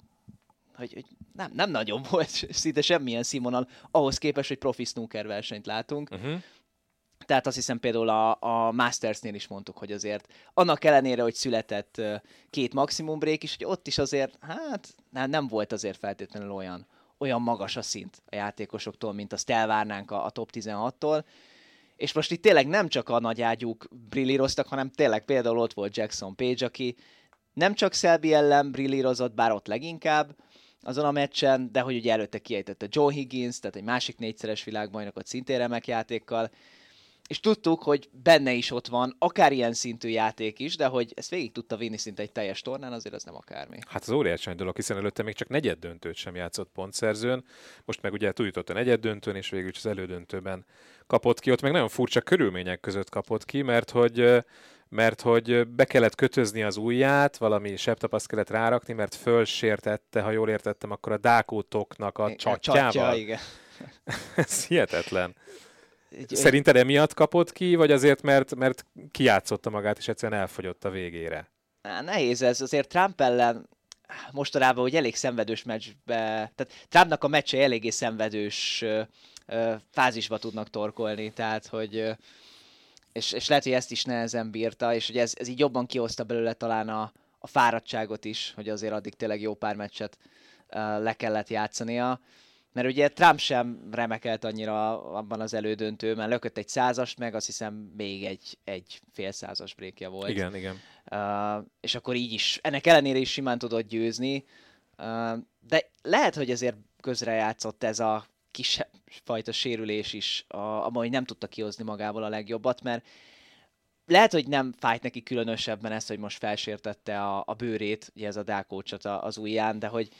nem nagyon volt szinte semmilyen színvonal, ahhoz képest, hogy profi snooker versenyt látunk. Uh-huh. Tehát azt hiszem például a Mastersnél is mondtuk, hogy azért annak ellenére, hogy született 2 maximum break is, hogy ott is azért, hát nem volt azért feltétlenül olyan magas a szint a játékosoktól, mint azt elvárnánk a top 16-tól. És most itt tényleg nem csak a nagyágyúk brillíroztak, hanem tényleg például ott volt Jackson Page, aki nem csak Selby ellen brillírozott, bár ott leginkább azon a meccsen, de hogy ugye előtte kiejtette Joe Higgins, tehát egy másik 4-szeres világbajnokot szintén remek játékkal. és tudtuk, hogy benne is ott van, akár ilyen szintű játék is, de hogy ezt végig tudta vinni szinte egy teljes tornán, azért az nem akármi. Hát az óriási nagy dolog, hiszen előtte még csak negyeddöntőt sem játszott pontszerzőn, most meg ugye túljutott a negyeddöntőn, és végül is az elődöntőben kapott ki. Ott meg nagyon furcsa körülmények között kapott ki, mert hogy be kellett kötözni az ujját, valami sebtapaszt kellett rárakni, mert fölsértette, ha jól értettem, akkor a dákótoknak a csatjával. Csatja, igen. Ez hihetetlen. Szerinted emiatt kapott ki, vagy azért, mert kijátszotta magát, és egyszerűen elfogyott a végére? Nehéz ez, azért Trump ellen mostanában, hogy elég szenvedős meccsbe, tehát Trumpnak a meccsei eléggé szenvedős fázisba tudnak torkolni, tehát hogy és lehet, hogy ezt is nehezen bírta, és hogy ez így jobban kihozta belőle talán a fáradtságot is, hogy azért addig tényleg jó pár meccset le kellett játszania. Mert ugye Trump sem remekelt annyira abban az elődöntőben, lökött egy 100-ast, meg azt hiszem még egy fél 100-as breakja volt. Igen. És akkor így is, ennek ellenére is simán tudott győzni, de lehet, hogy azért közrejátszott ez a kisebb fajta sérülés is, amely nem tudta kihozni magából a legjobbat, mert lehet, hogy nem fájt neki különösebben ez, hogy most felsértette a bőrét, ugye ez a dákócsot az ujján, de hogy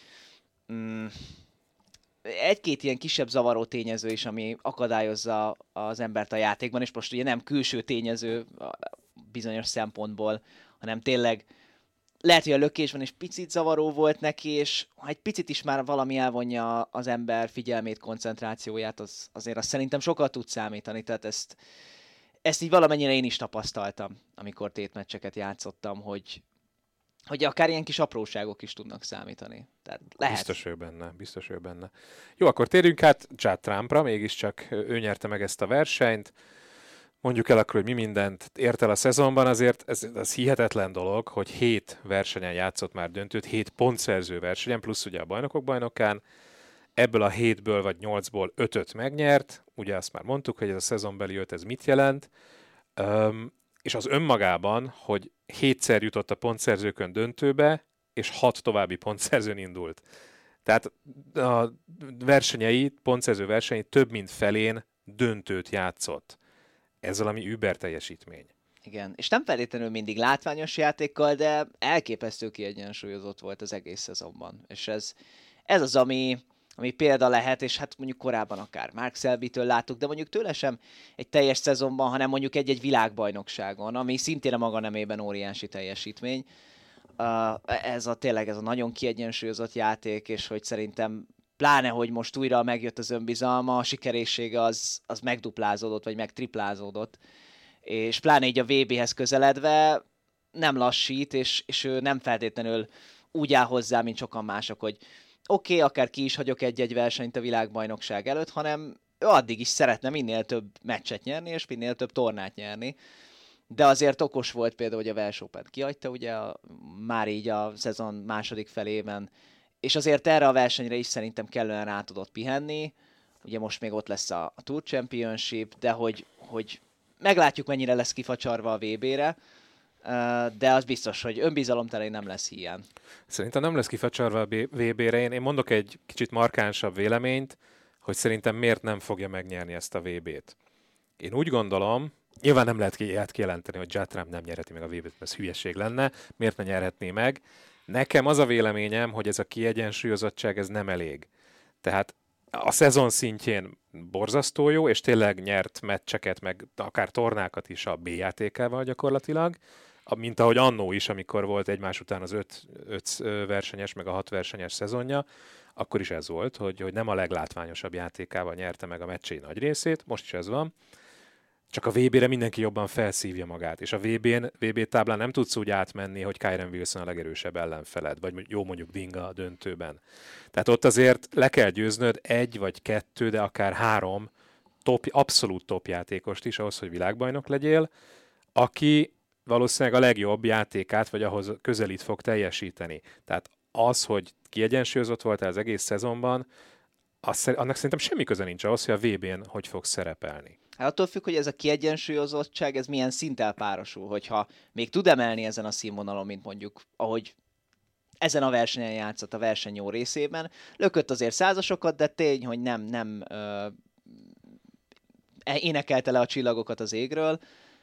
egy-két ilyen kisebb zavaró tényező is, ami akadályozza az embert a játékban, és most ugye nem külső tényező bizonyos szempontból, hanem tényleg lehet, hogy a lökésben is picit zavaró volt neki, és ha egy picit is már valami elvonja az ember figyelmét, koncentrációját, azért azt szerintem sokat tud számítani, tehát ezt így valamennyire én is tapasztaltam, amikor tétmeccseket játszottam, hogy akár ilyen kis apróságok is tudnak számítani. Tehát lehet. Biztos vagyok benne. Jó, akkor térjünk át Judd Trumpra, mégiscsak ő nyerte meg ezt a versenyt. Mondjuk el akkor, hogy mi mindent ért el a szezonban, azért ez hihetetlen dolog, hogy 7 versenyen játszott már döntőt, 7 pontszerző versenyen, plusz ugye a bajnokok bajnokán. Ebből a 7-ből vagy 8-ból 5-öt megnyert, ugye azt már mondtuk, hogy ez a szezonbeli 5, ez mit jelent. És az önmagában, hogy 7-szer jutott a pontszerzőkön döntőbe, és 6 további pontszerzőn indult. Tehát a pontszerző versenyei több mint felén döntőt játszott. Ez valami über teljesítmény. Igen, és nem feltétlenül mindig látványos játékkal, de elképesztő kiegyensúlyozott volt az egész szezonban. És ez az, ami példa lehet, és hát mondjuk korábban akár Mark Selby-től láttuk, de mondjuk tőle sem egy teljes szezonban, hanem mondjuk egy világbajnokságon, ami szintén a maga nemében óriási teljesítmény. Tényleg ez a nagyon kiegyensúlyozott játék, és hogy szerintem pláne, hogy most újra megjött az önbizalma, a sikeressége az megduplázódott, vagy megtriplázódott, és pláne így a VB-hez közeledve nem lassít, és ő nem feltétlenül úgy áll hozzá, mint sokan mások, hogy oké, akár ki is hagyok egy-egy versenyt a világbajnokság előtt, hanem ő addig is szeretne minél több meccset nyerni, és minél több tornát nyerni. De azért okos volt például, hogy a Welsh Open kihagyta ugye már így a szezon második felében, és azért erre a versenyre is szerintem kellően rá tudott pihenni. Ugye most még ott lesz a Tour Championship, de hogy meglátjuk, mennyire lesz kifacsarva a VB-re, de az biztos, hogy önbizalomtelen nem lesz hiány. Szerintem nem lesz kifacsarva a VB-re. Én mondok egy kicsit markánsabb véleményt, hogy szerintem miért nem fogja megnyerni ezt a VB-t. Én úgy gondolom, nyilván nem lehet kijelenteni, hogy Judd Trump nem nyerheti meg a VB-t, ez hülyeség lenne, miért ne nyerhetné meg. Nekem az a véleményem, hogy ez a kiegyensúlyozottság ez nem elég. Tehát a szezon szintjén borzasztó jó, és tényleg nyert meccseket, meg akár tornákat is a B játékával gyakorlatilag, mint ahogy annó is, amikor volt egymás után az 5 versenyes, meg a 6 versenyes szezonja, akkor is ez volt, hogy nem a leglátványosabb játékával nyerte meg a meccsei nagy részét, most is ez van. Csak a VB-re mindenki jobban felszívja magát, és a VB táblán nem tudsz úgy átmenni, hogy Kyren Wilson a legerősebb ellenfeled, vagy jó mondjuk Dinga a döntőben. Tehát ott azért le kell győznöd 1 vagy 2, de akár 3 abszolút top játékost is ahhoz, hogy világbajnok legyél, aki valószínűleg a legjobb játékát, vagy ahhoz közelít fog teljesíteni. Tehát az, hogy kiegyensúlyozott voltál az egész szezonban, annak szerintem semmi köze nincs ahhoz, hogy a VB-n hogy fog szerepelni. Hát attól függ, hogy ez a kiegyensúlyozottság, ez milyen szinttel párosul, hogyha még tud emelni ezen a színvonalon, mint mondjuk, ahogy ezen a versenyen játszott a verseny jó részében. Lökött azért százasokat, de tény, hogy nem énekelte le a csillagokat az égről,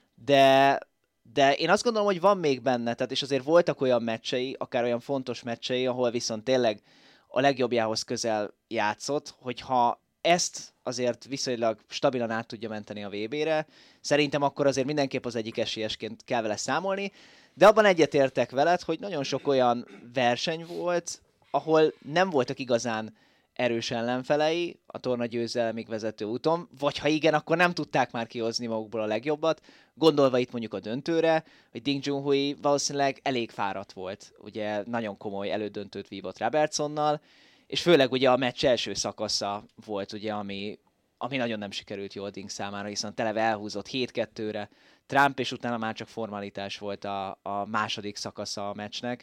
de én azt gondolom, hogy van még benne, tehát és azért voltak olyan meccsei, akár olyan fontos meccsei, ahol viszont tényleg a legjobbjához közel játszott, hogyha ezt azért viszonylag stabilan át tudja menteni a VB-re, szerintem akkor azért mindenképp az egyik esélyesként kell vele számolni, de abban egyetértek veled, hogy nagyon sok olyan verseny volt, ahol nem voltak igazán erős ellenfelei a torna győzelemig vezető úton, vagy ha igen, akkor nem tudták már kihozni magukból a legjobbat, gondolva itt mondjuk a döntőre, hogy Ding Junhui valószínűleg elég fáradt volt, ugye nagyon komoly elődöntőt vívott Robertsonnal, és főleg ugye a meccs első szakasza volt ugye, ami nagyon nem sikerült jól Ding számára, hiszen televe elhúzott 7-2-re Trump, és utána már csak formalitás volt a második szakasza a meccsnek.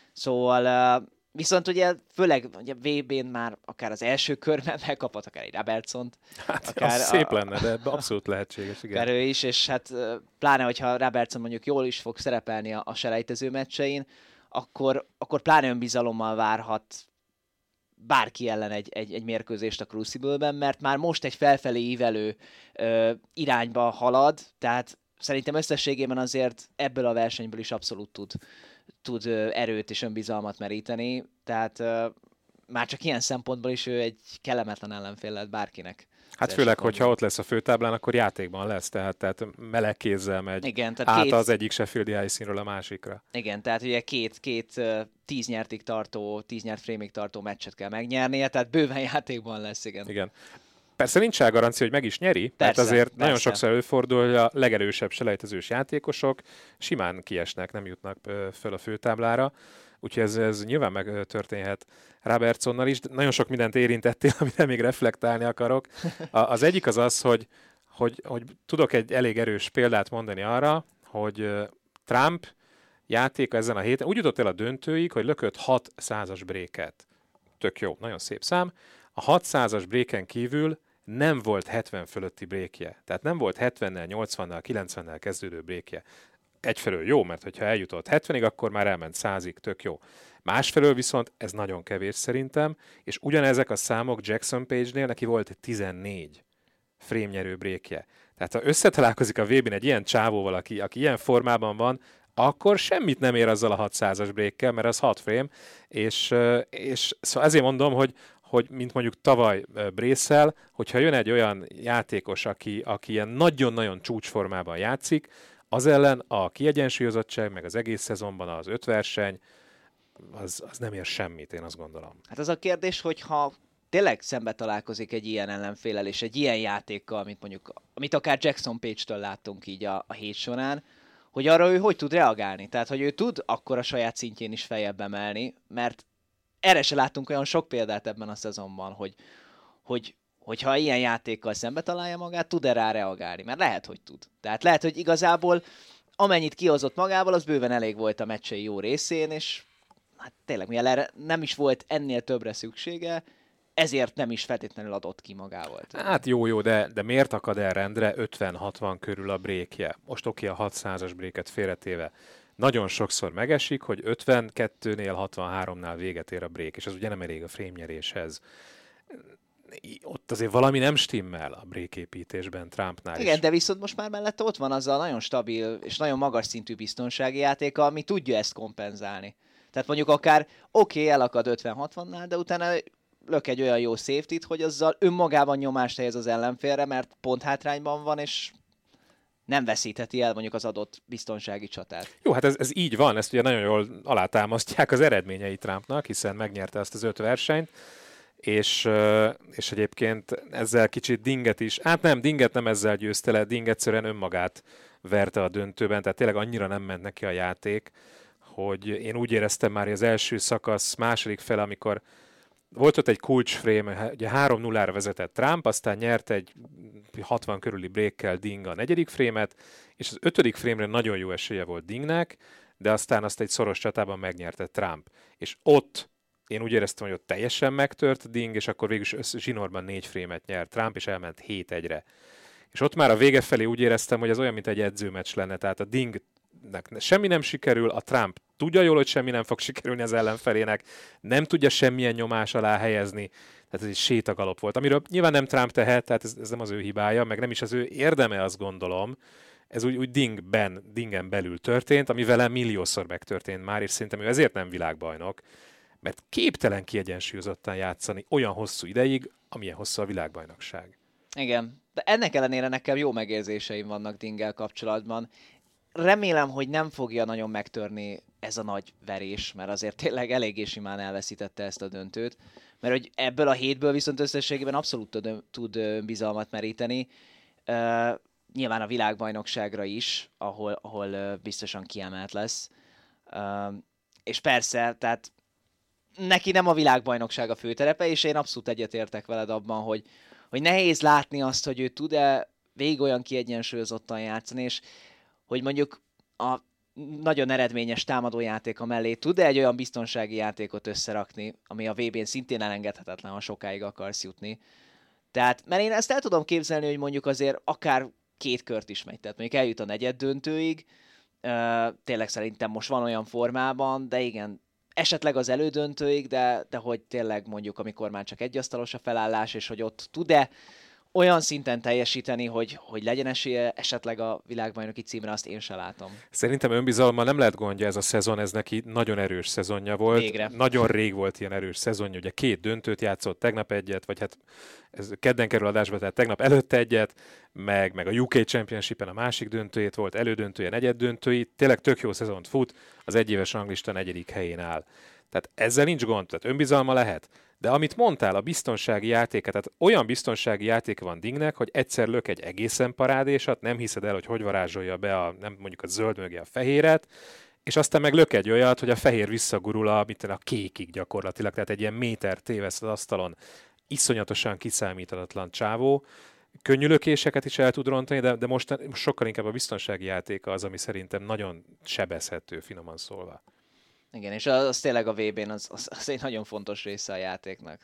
Szóval viszont ugye főleg ugye VB-n már akár az első körben megkapott akár egy Robertsont. Hát akár az szép lenne, de abszolút lehetséges, igen. Ő is, és hát pláne, hogyha Robertson mondjuk jól is fog szerepelni a selejtező meccsein, akkor pláne önbizalommal várhat bárki ellen egy mérkőzést a Crucible-ben, mert már most egy felfelé ívelő irányba halad, tehát szerintem összességében azért ebből a versenyből is abszolút tud erőt és önbizalmat meríteni, tehát már csak ilyen szempontból is ő egy kellemetlen ellenfél lehet bárkinek. Hát főleg, hogyha ott lesz a főtáblán, akkor játékban lesz, tehát meleg kézzel megy igen, az egyik Sheffieldi helyszínről a másikra. Igen, tehát ugye két 10 nyert frame-ig tartó meccset kell megnyernie, tehát bőven játékban lesz, igen. Igen. Persze nincs rá garancia, hogy meg is nyeri, mert azért nagyon sokszor előfordul, hogy a legerősebb selejtezős játékosok simán kiesnek, nem jutnak föl a főtáblára, úgyhogy ez nyilván megtörténhet Robertsonnal is. Nagyon sok mindent érintettél, amire még reflektálni akarok. Az egyik az, hogy tudok egy elég erős példát mondani arra, hogy Trump játéka ezen a héten úgy jutott el a döntőig, hogy lökött 600-as bréket. Tök jó, nagyon szép szám. A 600-as bréken kívül nem volt 70 fölötti brékje. Tehát nem volt 70-nel, 80-nal, 90-nel kezdődő brékje. Egyfelől jó, mert hogyha eljutott 70-ig, akkor már elment 100-ig, tök jó. Másfelől viszont ez nagyon kevés szerintem, és ugyanezek a számok Jackson Page-nél neki volt 14 frame-nyerő brékje. Tehát ha összetalálkozik a VB-n egy ilyen csávóval, aki ilyen formában van, akkor semmit nem ér azzal a 600-as brékkel, mert az 6 frame, és szóval ezért mondom, hogy mint mondjuk tavaly Brészel, hogyha jön egy olyan játékos, aki ilyen nagyon-nagyon csúcsformában játszik, az ellen a kiegyensúlyozottság, meg az egész szezonban az 5 verseny, az nem ér semmit, én azt gondolom. Hát az a kérdés, hogyha tényleg szembe találkozik egy ilyen ellenféllel és egy ilyen játékkal, amit akár Jackson Page-től láttunk így a hét során, hogy arra ő hogy tud reagálni. Tehát, hogy ő tud akkor a saját szintjén is feljebb emelni, mert erre se láttunk olyan sok példát ebben a szezonban, hogyha ilyen játékkal szembe találja magát, tud-e rá reagálni? Mert lehet, hogy tud. Tehát lehet, hogy igazából amennyit kihozott magából, az bőven elég volt a meccsei jó részén, és hát tényleg, mivel erre nem is volt ennél többre szüksége, ezért nem is feltétlenül adott ki magával. Hát jó, de miért akad el rendre 50-60 körül a brékje? Most oké, a 600-as bréket félretéve. Nagyon sokszor megesik, hogy 52-nél, 63-nál véget ér a brék, és ez ugye nem elég a frame-nyeréshez. Ott azért valami nem stimmel a bréképítésben Trumpnál. Igen, de viszont most már mellette ott van az a nagyon stabil és nagyon magas szintű biztonsági játéka, ami tudja ezt kompenzálni. Tehát mondjuk akár elakad 50-60-nál, de utána lök egy olyan jó safety-t, hogy azzal önmagában nyomást helyez az ellenfélre, mert pont hátrányban van, és nem veszítheti el mondjuk az adott biztonsági csatát. Jó, hát ez így van, ezt ugye nagyon jól alátámasztják az eredményei Trumpnak, hiszen megnyerte ezt az 5 versenyt, és egyébként ezzel kicsit Dinget is, Dinget nem ezzel győzte le, Ding egyszerűen önmagát verte a döntőben, tehát tényleg annyira nem ment neki a játék, hogy én úgy éreztem már, hogy az első szakasz második fele, amikor volt ott egy kulcsframe, ugye 3-0-ra vezetett Trump, aztán nyert egy 60 körüli breakkel Ding a negyedik frémet, és az 5. frémre nagyon jó esélye volt Dingnek, de aztán azt egy szoros csatában megnyerte Trump. És ott én úgy éreztem, hogy ott teljesen megtört Ding, és akkor végül is zsinórban 4 frémet nyert Trump, és elment 7-1-re. És ott már a vége felé úgy éreztem, hogy ez olyan, mint egy edzőmeccs lenne, tehát a Ding semmi nem sikerül, a Trump tudja jól, hogy semmi nem fog sikerülni az ellenfelének, nem tudja semmilyen nyomás alá helyezni. Tehát ez egy sétagalop volt, amiről nyilván nem Trump tehet, tehát ez nem az ő hibája, meg nem is az ő érdeme, azt gondolom. Ez úgy dingen belül történt, ami vele milliószor megtörtént már, és szerintem ő ezért nem világbajnok, mert képtelen kiegyensúlyozottan játszani olyan hosszú ideig, amilyen hosszú a világbajnokság. Igen, de ennek ellenére nekem jó megérzéseim vannak Dinggel kapcsolatban. Remélem, hogy nem fogja nagyon megtörni ez a nagy verés, mert azért tényleg eléggé simán elveszítette ezt a döntőt. Mert hogy ebből a hétből viszont összességében abszolút tud bizalmat meríteni. Nyilván a világbajnokságra is, ahol biztosan kiemelt lesz. És persze, tehát neki nem a világbajnokság a főterepe, és én abszolút egyetértek veled abban, hogy nehéz látni azt, hogy ő tud-e végig olyan kiegyensúlyozottan játszani, és hogy mondjuk a nagyon eredményes támadójátéka mellé tud-e egy olyan biztonsági játékot összerakni, ami a VB-n szintén elengedhetetlen, ha sokáig akarsz jutni. Tehát, mert én ezt el tudom képzelni, hogy mondjuk azért akár 2 kört is megy, tehát mondjuk eljut a negyeddöntőig, tényleg szerintem most van olyan formában, de igen, esetleg az elődöntőig, de hogy tényleg mondjuk, amikor már csak egyasztalos a felállás, és hogy ott tud-e olyan szinten teljesíteni, hogy legyen esélye esetleg a világbajnoki címre, azt én se látom. Szerintem önbizalommal nem lehet gondja ez a szezon, ez neki nagyon erős szezonja volt. Végre. Nagyon rég volt ilyen erős szezonja, ugye 2 döntőt játszott, tegnap egyet, vagy hát ez kedden kerül adásba, tehát tegnap előtte egyet, meg a UK Championship-en a másik döntőjét volt, elődöntője, negyeddöntői, tényleg tök jó szezont fut, az egyéves ranglista 4. helyén áll. Tehát ezzel nincs gond, tehát önbizalma lehet. De amit mondtál, a biztonsági játéka, tehát olyan biztonsági játéka van Dingnek, hogy egyszer lök egy egészen parádésat, nem hiszed el, hogy varázsolja be mondjuk a zöld mögé a fehéret, és aztán meg lök egy olyat, hogy a fehér visszagurul a kékig gyakorlatilag, tehát egy ilyen méter tévesz az asztalon. Iszonyatosan kiszámíthatatlan csávó. Könnyű lökéseket is el tud rontani, de most sokkal inkább a biztonsági játéka az, ami szerintem nagyon sebezhető, finoman szólva. Igen, és az tényleg a VB-n az egy nagyon fontos része a játéknak.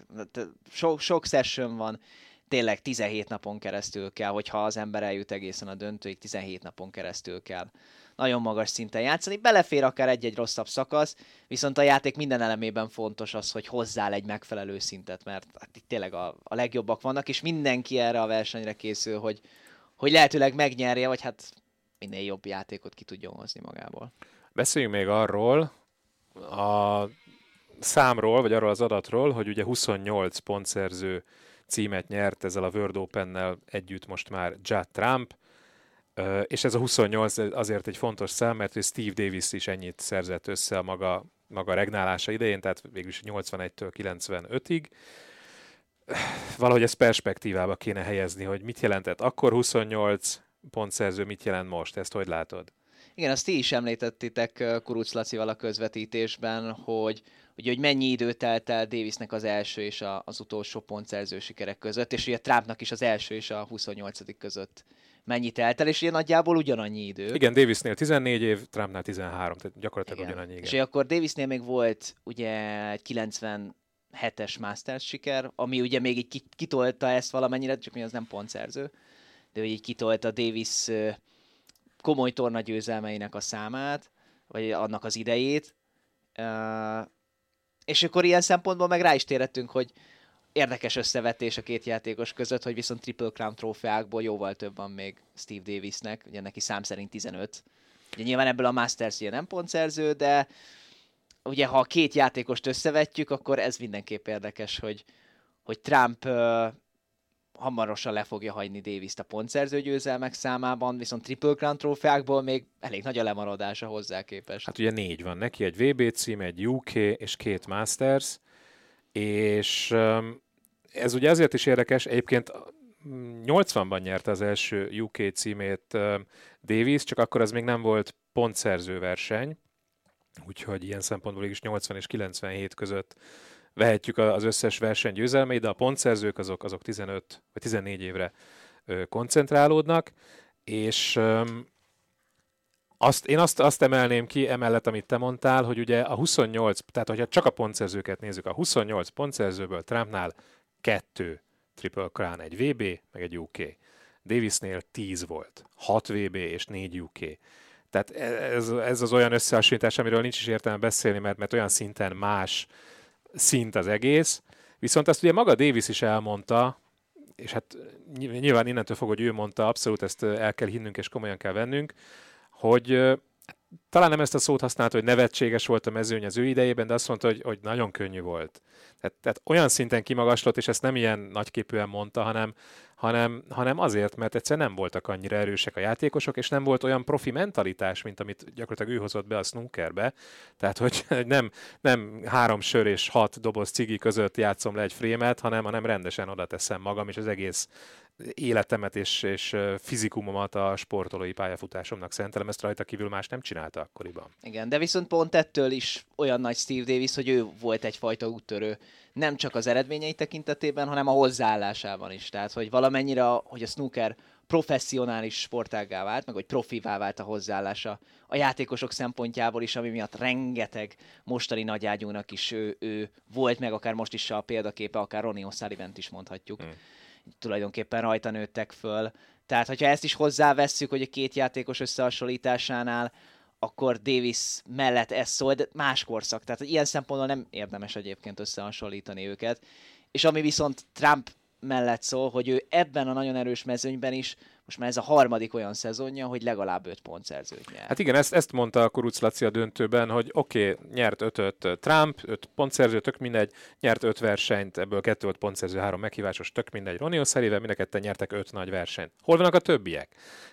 Sok session van, tényleg 17 napon keresztül kell, hogyha az ember eljut egészen a döntőig, 17 napon keresztül kell nagyon magas szinten játszani. Belefér akár egy-egy rosszabb szakasz, viszont a játék minden elemében fontos az, hogy hozzál egy megfelelő szintet, mert hát itt tényleg a legjobbak vannak, és mindenki erre a versenyre készül, hogy lehetőleg megnyerje, vagy hát minél jobb játékot ki tudjon hozni magából. Beszéljünk még arról, a számról, vagy arról az adatról, hogy ugye 28 pontszerző címet nyert ezzel a World Opennel együtt most már Judd Trump, és ez a 28 azért egy fontos szám, mert Steve Davis is ennyit szerzett össze a maga regnálása idején, tehát végülis 81-től 95-ig. Valahogy ezt perspektívába kéne helyezni, hogy mit jelentett akkor 28 pontszerző, mit jelent most, ezt hogy látod? Igen, azt ti is említettétek Kuruc Lacival a közvetítésben, hogy mennyi idő telt el Davisnek az első és az utolsó pontszerző sikerek között, és ugye Trumpnak is az első és a 28. között mennyi telt el, és ugye nagyjából ugyanannyi idő. Igen, Davisnél 14 év, Trumpnál 13, tehát gyakorlatilag igen. ugyanannyi. Igen. És akkor Davisnél még volt ugye egy 97-es Masters siker, ami ugye még így kitolta ezt valamennyire, csak mi az nem pontszerző, de hogy így kitolta Davis komoly tornagyőzelmeinek a számát, vagy annak az idejét. És akkor ilyen szempontból meg rá is térhettünk, hogy érdekes összevetés a 2 játékos között, hogy viszont Triple Crown trófeákból jóval több van még Steve Davisnek, ugye neki szám szerint 15. Ugye nyilván ebből a Masters ugye nem pontszerző, de ugye ha a 2 játékost összevetjük, akkor ez mindenképp érdekes, hogy Trump hamarosan le fogja hagyni Davist a pontszerző győzelmek számában, viszont Triple Crown trófeákból még elég nagy a lemaradása hozzá képest. Hát ugye 4 van neki, egy VB cím, egy UK és 2 Masters, és ez ugye azért is érdekes, egyébként 80-ban nyerte az első UK címét Davis, csak akkor az még nem volt pontszerző verseny, úgyhogy ilyen szempontból is 80 és 97 között vehetjük az összes verseny győzelmeit, de a pontszerzők azok 15 vagy 14 évre koncentrálódnak, és én azt emelném ki, emellett, amit te mondtál, hogy ugye a 28, tehát hogyha csak a pontszerzőket nézzük, a 28 pontszerzőből Trumpnál 2 Triple Crown, egy VB, meg egy UK. Davisnél 10 volt, 6 VB és 4 UK. Tehát ez az olyan összehasonlítás, amiről nincs is értelme beszélni, mert olyan szinten más szint az egész. Viszont azt ugye maga Davis is elmondta, és hát nyilván innentől fog, hogy ő mondta, abszolút ezt el kell hinnünk és komolyan kell vennünk, hogy talán nem ezt a szót használta, hogy nevetséges volt a mezőny az ő idejében, de azt mondta, hogy nagyon könnyű volt. Tehát olyan szinten kimagaslott, és ezt nem ilyen nagyképűen mondta, hanem azért, mert egyszerűen nem voltak annyira erősek a játékosok, és nem volt olyan profi mentalitás, mint amit gyakorlatilag ő hozott be a snookerbe. Tehát, hogy nem 3 sör és 6 doboz cigi között játszom le egy frémet, hanem rendesen oda teszem magam, és az egész életemet és fizikumomat a sportolói pályafutásomnak szentelem, ezt rajta kívül más nem csinálta akkoriban. Igen, de viszont pont ettől is olyan nagy Steve Davis, hogy ő volt egyfajta úttörő. Nem csak az eredményei tekintetében, hanem a hozzáállásában is. Tehát, hogy valamennyire, hogy a snooker professzionális sportággá vált, meg hogy profivá vált a hozzáállása a játékosok szempontjából is, ami miatt rengeteg mostani nagyágyúnak is ő volt, meg akár most is a példaképe, akár Ronnie O'Sullivant is mondhatjuk. Tulajdonképpen rajta nőttek föl. Tehát, hogyha ezt is hozzávesszük, hogy a két játékos összehasonlításánál, akkor Davis mellett ez szól, de más korszak. Tehát ilyen szempontból nem érdemes egyébként összehasonlítani őket. És ami viszont Trump mellett szól, hogy ő ebben a nagyon erős mezőnyben is, most már ez a harmadik olyan szezonja, hogy legalább 5 pontszerzőt nyer. Hát igen, ezt mondta a Kuruc Laci a döntőben, hogy oké, nyert 5-5 Trump, 5 pontszerző, tök mindegy, nyert 5 versenyt, ebből 2 volt pontszerző, 3 meghívásos, tök mindegy. Ronnie O'Sullivan, mind a ketten nyertek 5 nagy versenyt. Hol vannak a többiek?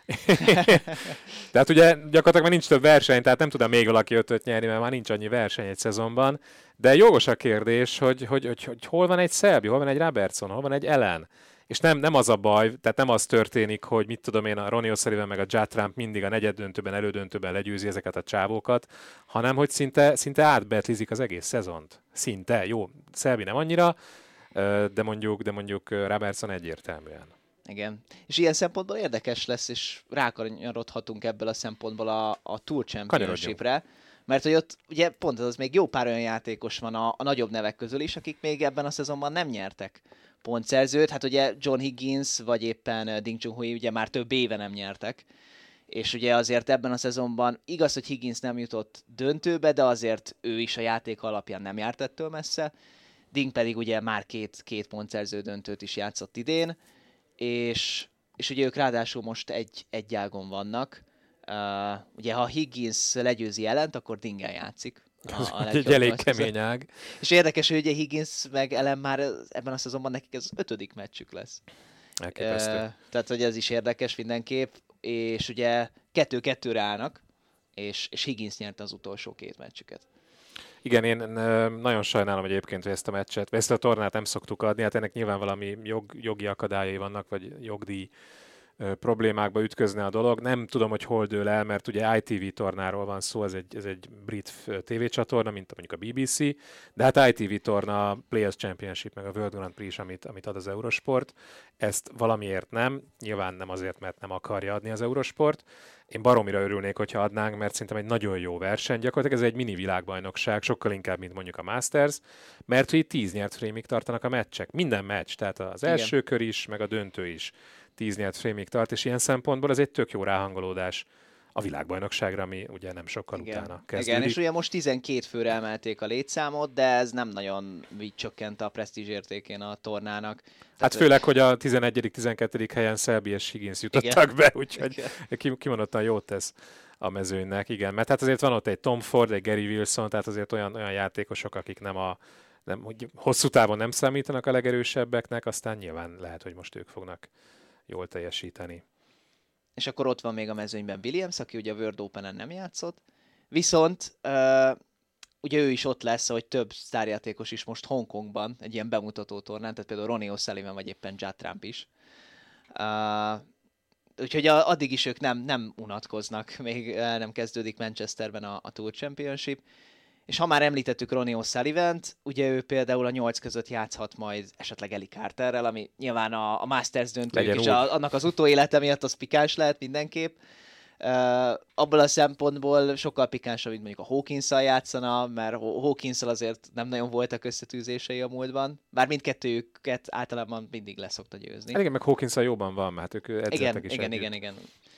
Tehát ugye gyakorlatilag már nincs több verseny, tehát nem tudom még valaki 5-5 nyerni, mert már nincs annyi verseny egy szezonban. De jogos a kérdés, hogy hol van egy Selby, hol van egy Robertson, hol van egy Ellen. És nem az a baj, tehát nem az történik, hogy mit tudom én, a Ronnie O'Sullivan meg a Judd Trump mindig a negyeddöntőben, elődöntőben legyőzi ezeket a csávókat, hanem hogy szinte átbetlizik az egész szezont. Szinte, jó, Selby nem annyira, de mondjuk Robertson egyértelműen. Igen. És ilyen szempontból érdekes lesz, és rákanyarodhatunk ebből a szempontból a Tour Championship-re, mert hogy ott ugye pont az még jó pár olyan játékos van a nagyobb nevek közül is, akik még ebben a szezonban nem nyertek pontszerzőt. Hát ugye John Higgins, vagy éppen Ding Junhui ugye már több éve nem nyertek, és ugye azért ebben a szezonban igaz, hogy Higgins nem jutott döntőbe, de azért ő is a játék alapján nem járt ettől messze. Ding pedig ugye már két pontszerző döntőt is játszott idén, és ugye ők ráadásul most egy ágon vannak. Ugye ha Higgins legyőzi Ellent, akkor Dingen játszik. Egy elég kemény ág. És érdekes, hogy ugye Higgins meg Ellen már ebben a szezonban nekik ez az 5. meccsük lesz. Elképesztő. Tehát, hogy ez is érdekes mindenképp, és ugye 2-2-re állnak, és Higgins nyerte az utolsó 2 meccsüket. Igen, én nagyon sajnálom egyébként, hogy ezt a meccset, vagy ezt a tornát nem szoktuk adni, hát ennek nyilván valami jogi akadályai vannak, vagy jogdíj problémákba ütközne a dolog. Nem tudom, hogy hol dől el, mert ugye ITV tornáról van szó, ez egy brit tévécsatorna, mint mondjuk a BBC, de hát ITV torna, a Players Championship, meg a World Grand Prix is, amit ad az Eurosport. Ezt valamiért nem, nyilván nem azért, mert nem akarja adni az Eurosport. Én baromira örülnék, hogyha adnánk, mert szerintem egy nagyon jó verseny. Gyakorlatilag ez egy mini világbajnokság, sokkal inkább, mint mondjuk a Masters, mert hogy 10 nyert frémig tartanak a meccsek. Minden meccs, tehát az első kör is, meg a döntő is 10 nyert frémig tart, és ilyen szempontból ez egy tök jó ráhangolódás a világbajnokságra, ami ugye nem sokkal utána kezdődik. Igen, és ugye most 12 főre emelték a létszámot, de ez nem nagyon így csökkent a presztízs értékén a tornának. Hát főleg, hogy a 11.-12. helyen Selby és Higgins jutottak be, úgyhogy kimondottan jót tesz a mezőnynek, igen. Mert hát azért van ott egy Tom Ford, egy Gary Wilson, tehát azért olyan játékosok, akik hogy hosszú távon nem számítanak a legerősebbeknek, aztán nyilván lehet, hogy most ők fognak jól teljesíteni. És akkor ott van még a mezőnyben Williams, aki ugye a World Open-en nem játszott, viszont ugye ő is ott lesz, hogy több sztárjátékos is most Hongkongban, egy ilyen bemutató tornán, tehát például Ronnie O'Sullivan vagy éppen Judd Trump is. Úgyhogy addig is ők nem unatkoznak, még nem kezdődik Manchesterben a Tour Championship. És ha már említettük Ronnie O'Sullivant, ugye ő például a 8 között játszhat majd esetleg Ellie Carterrel, ami nyilván a Masters döntők és annak az utóélete miatt az pikáns lehet mindenképp. Abból a szempontból sokkal pikánsabb, mint mondjuk a Hawkinsszal játszana, mert Hawkinsszal azért nem nagyon voltak összetűzései a múltban, bár mindkettőjüket általában mindig leszokta győzni. Igen, meg Hawkinsszal jóban van, mert ők edzettek is. Igen.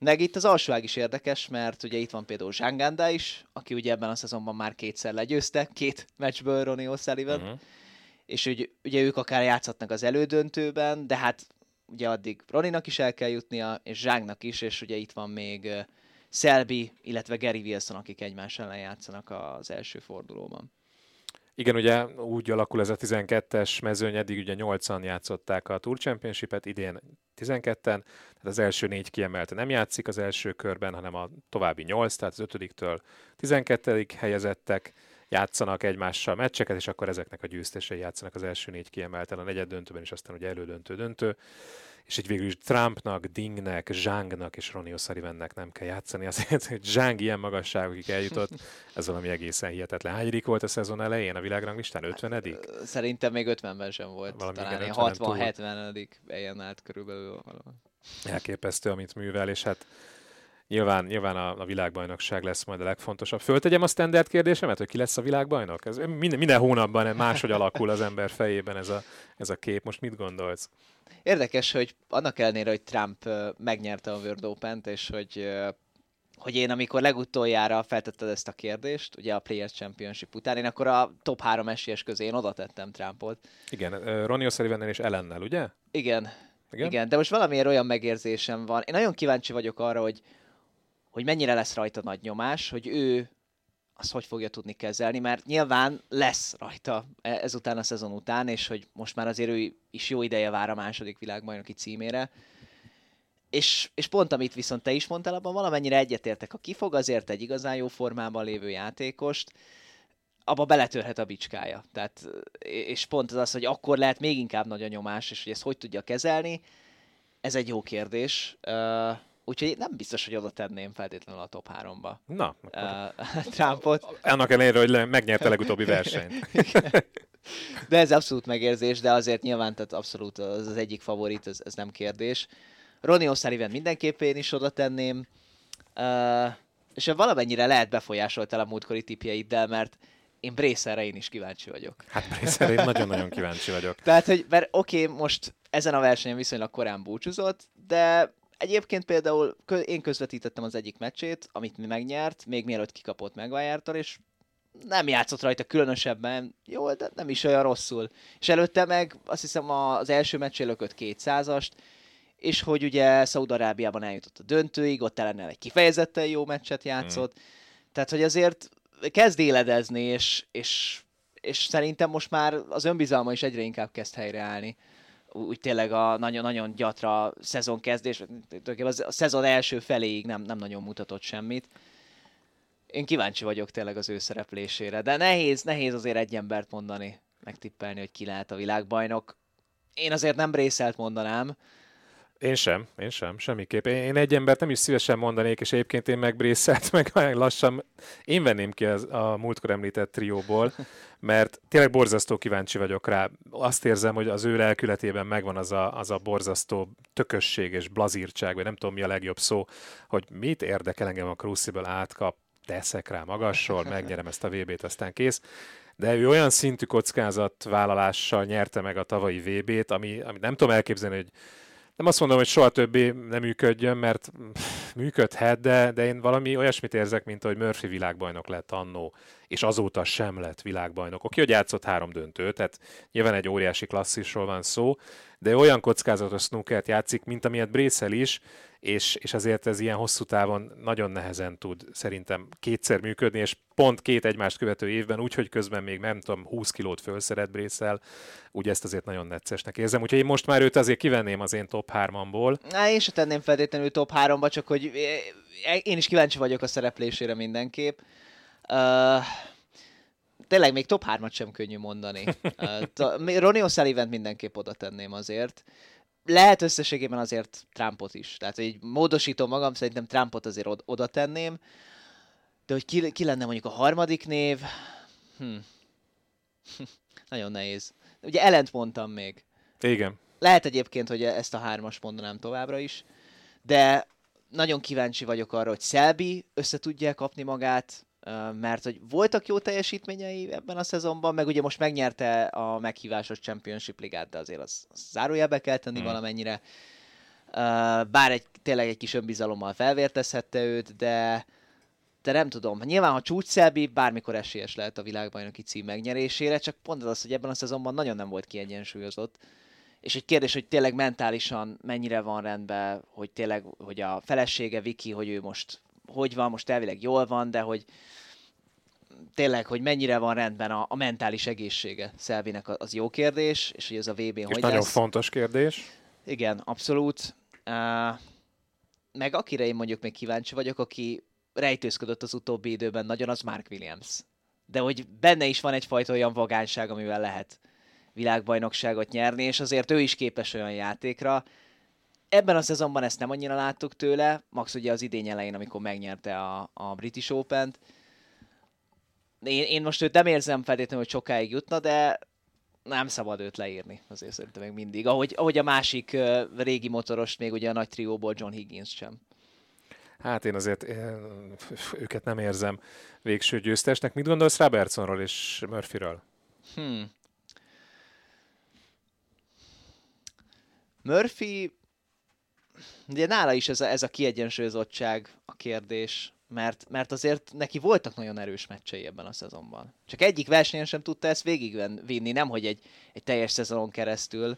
Meg itt az alsóág is érdekes, mert ugye itt van például Zsanganda is, aki ugye ebben a szezonban már kétszer legyőzte, 2 meccsből Ronnie O'Sullivan, és ugye ők akár játszhatnak az elődöntőben, de hát ugye addig Ronnie-nak is el kell jutnia, és Zsángnak is, és ugye itt van még Selby, illetve Gary Wilson, akik egymás ellen játszanak az első fordulóban. Igen, ugye úgy alakul ez a 12-es mezőny, eddig ugye 8-an játszották a Tour Championship-et, idén 12-en, tehát az első 4 kiemelte nem játszik az első körben, hanem a további 8, tehát az 5-től 12. helyezettek játszanak egymással meccseket, és akkor ezeknek a győztesei játszanak az első 4 kiemelten, a negyed döntőben, és aztán ugye elődöntő, és így végül is Trumpnak, Dingnek, Zsángnak és Ronnie O'Sullivannek nem kell játszani. Azért, hogy Zsáng ilyen magasságokig eljutott, ez valami egészen hihetetlen. Hányadik volt a szezon elején a világranglistán? 50. Szerintem még 50-ben sem volt. Valami talán 60-70. helyen állt körülbelül. Elképesztő, amit művel, és hát nyilván a világbajnokság lesz majd a legfontosabb. Föltegyem a standard kérdésemet, hogy ki lesz a világbajnok? Ez minden hónapban máshogy alakul az ember fejében ez a kép. Most mit gondolsz? Érdekes, hogy annak ellenére, hogy Trump megnyerte a World Open-t, és hogy én amikor legutoljára feltetted ezt a kérdést, ugye a Players Championship után, én akkor a top 3 esélyes közé én oda tettem Trumpot. Igen, Ronnie O'Sullivannel és Ellennel, ugye? Igen, de most valamiért olyan megérzésem van. Én nagyon kíváncsi vagyok arra, hogy mennyire lesz rajta nagy nyomás, hogy ő azt hogy fogja tudni kezelni, mert nyilván lesz rajta ezután a szezon után, és hogy most már azért ő is jó ideje vár a második világbajnoki címére. És pont amit viszont te is mondtál, abban valamennyire egyetértek, ha kifog azért egy igazán jó formában lévő játékost, abba beletörhet a bicskája. Tehát, és pont az, hogy akkor lehet még inkább nagy a nyomás, és hogy ezt hogy tudja kezelni, ez egy jó kérdés. Úgyhogy nem biztos, hogy oda tenném feltétlenül a top 3-ba. Na, Trumpot. Annak ellenére, hogy megnyerte a legutóbbi versenyt. De ez abszolút megérzés, de azért nyilván tehát abszolút az egyik favorit, ez nem kérdés. Ronnie O'Sullivan mindenképp én is oda tenném. És valamennyire lehet befolyásoltál a múltkori tippjeiddel, mert én Bracerre én is kíváncsi vagyok. Hát Bracerre én nagyon-nagyon kíváncsi vagyok. Tehát, hogy oké, most ezen a versenyen viszonylag korán búcsúzott, de egyébként például én közvetítettem az egyik meccsét, amit mi megnyert, még mielőtt kikapott Maguire-tól, és nem játszott rajta különösebben jól, de nem is olyan rosszul. És előtte meg azt hiszem az első meccsén lökött 200-ast, és hogy ugye Szaúd-Arábiában eljutott a döntőig, ott ellene egy kifejezetten jó meccset játszott. Tehát, hogy azért kezd éledezni, és szerintem most már az önbizalma is egyre inkább kezd helyreállni. Úgy tényleg a nagyon-nagyon gyatra szezonkezdés, a szezon első feléig nem nagyon mutatott semmit. Én kíváncsi vagyok tényleg az ő szereplésére, de nehéz azért egy embert mondani, megtippelni, hogy ki lehet a világbajnok. Én azért nem Bracelt mondanám. Én sem, semmiképp. Én egy embert nem is szívesen mondanék, és egyébként én meg Bracelt, meg lassan én venném ki a múltkor említett trióból, mert tényleg borzasztó kíváncsi vagyok rá. Azt érzem, hogy az ő lelkületében megvan az a borzasztó tökösség és blazírtság, vagy nem tudom mi a legjobb szó, hogy mit érdekel engem a Crucible átkap, teszek rá magasról, megnyerem ezt a VB-t, aztán kész. De ő olyan szintű kockázatvállalással nyerte meg a tavalyi VB-t, ami nem tudom elképzelni, hogy nem azt mondom, hogy soha többé nem működjön, mert működhet, de én valami olyasmit érzek, mint hogy Murphy világbajnok lett annó, és azóta sem lett világbajnok. Oké, hogy játszott 3 döntőt, tehát nyilván egy óriási klasszisról van szó, de olyan kockázatos snookert játszik, mint amilyet Bracel is, és azért ez ilyen hosszú távon nagyon nehezen tud szerintem kétszer működni, és pont 2 egymást követő évben, úgyhogy közben még nem tudom, 20 kilót fölszeret Bracel, úgy ezt azért nagyon neccesnek érzem. Úgyhogy én most már őt azért kivenném az én top 3-amból. Én se tenném feltétlenül top 3-ba, csak hogy én is kíváncsi vagyok a szereplésére mindenképp. Tényleg még top 3-at sem könnyű mondani. Ronnie O'Sullivant mindenképp oda tenném azért. Lehet összességében azért Trumpot is. Tehát, hogy módosítom magam, szerintem Trumpot azért oda tenném. De hogy ki lenne mondjuk a harmadik név? Nagyon nehéz. Ugye Ellent mondtam még. Igen. Lehet egyébként, hogy ezt a 3-as mondanám továbbra is. De nagyon kíváncsi vagyok arra, hogy Selby össze tudja kapni magát, mert hogy voltak jó teljesítményei ebben a szezonban, meg ugye most megnyerte a meghívásos Championship ligát, de azért az zárójelbe kell tenni valamennyire. Bár tényleg egy kis önbizalommal felvértezhette őt, de nem tudom. Nyilván, ha csúcsszelbi, bármikor esélyes lehet a világbajnoki cím megnyerésére, csak pont az, hogy ebben a szezonban nagyon nem volt kiegyensúlyozott. És egy kérdés, hogy tényleg mentálisan mennyire van rendben, hogy tényleg, hogy a felesége Viki, hogy ő most hogy van, most elvileg jól van, de hogy tényleg, hogy mennyire van rendben a mentális egészsége Szelbinek, az jó kérdés, és hogy ez a VB-n hogy nagyon lesz. fontos kérdés. Igen, abszolút. Meg akire én mondjuk még kíváncsi vagyok, aki rejtőzködött az utóbbi időben nagyon, az Mark Williams. De hogy benne is van egyfajta olyan vagányság, amivel lehet világbajnokságot nyerni, és azért ő is képes olyan játékra. Ebben a szezonban ezt nem annyira láttuk tőle, max ugye az idény elején, amikor megnyerte a British Opent. Én most őt nem érzem feltétlenül, hogy sokáig jutna, de nem szabad őt leírni, azért szerintem még mindig. Ahogy a másik régi motorost, még ugye a nagy trióból John Higgins sem. Hát én azért őket nem érzem végső győztesnek. Mit gondolsz Robertsonról és Murphyről? Murphy, ugye nála is ez a kiegyensúlyozottság a kérdés, mert azért neki voltak nagyon erős meccsei ebben a szezonban. Csak egyik versenyen sem tudta ezt végigvinni, nemhogy egy teljes szezonon keresztül.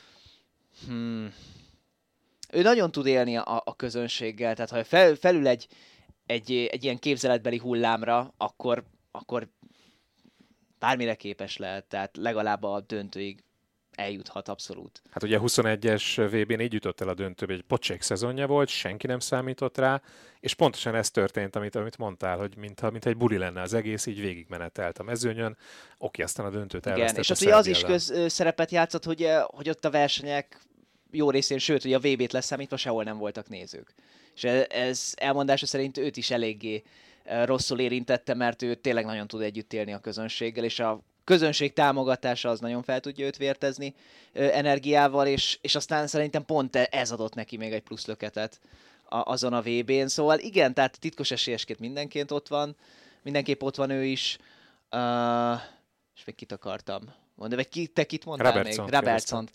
Ő nagyon tud élni a közönséggel, tehát ha felül egy ilyen képzeletbeli hullámra, akkor bármire képes lehet, tehát legalább a döntőig eljuthat abszolút. Hát ugye 21-es VB-n így jutott el a döntőbe, egy pocsék szezonja volt, senki nem számított rá, és pontosan ez történt, amit mondtál, hogy mintha egy buli lenne az egész, így végigmenetelt a mezőnyön, aztán a döntőt elvesztett. Igen, és az is közszerepet játszott, hogy ott a versenyek jó részén, sőt, hogy a VB-t leszámítva sehol nem voltak nézők. És ez elmondása szerint őt is eléggé rosszul érintette, mert ő tényleg nagyon tud együtt élni a közönséggel, és a közönség támogatása az nagyon fel tudja őt vértezni energiával, és aztán szerintem pont ez adott neki még egy plusz löketet azon a VB-n. Szóval igen, tehát titkos esélyesként mindenképp ott van ő is. És még kit akartam mondani, vagy te kit mondtál még? Robertsont.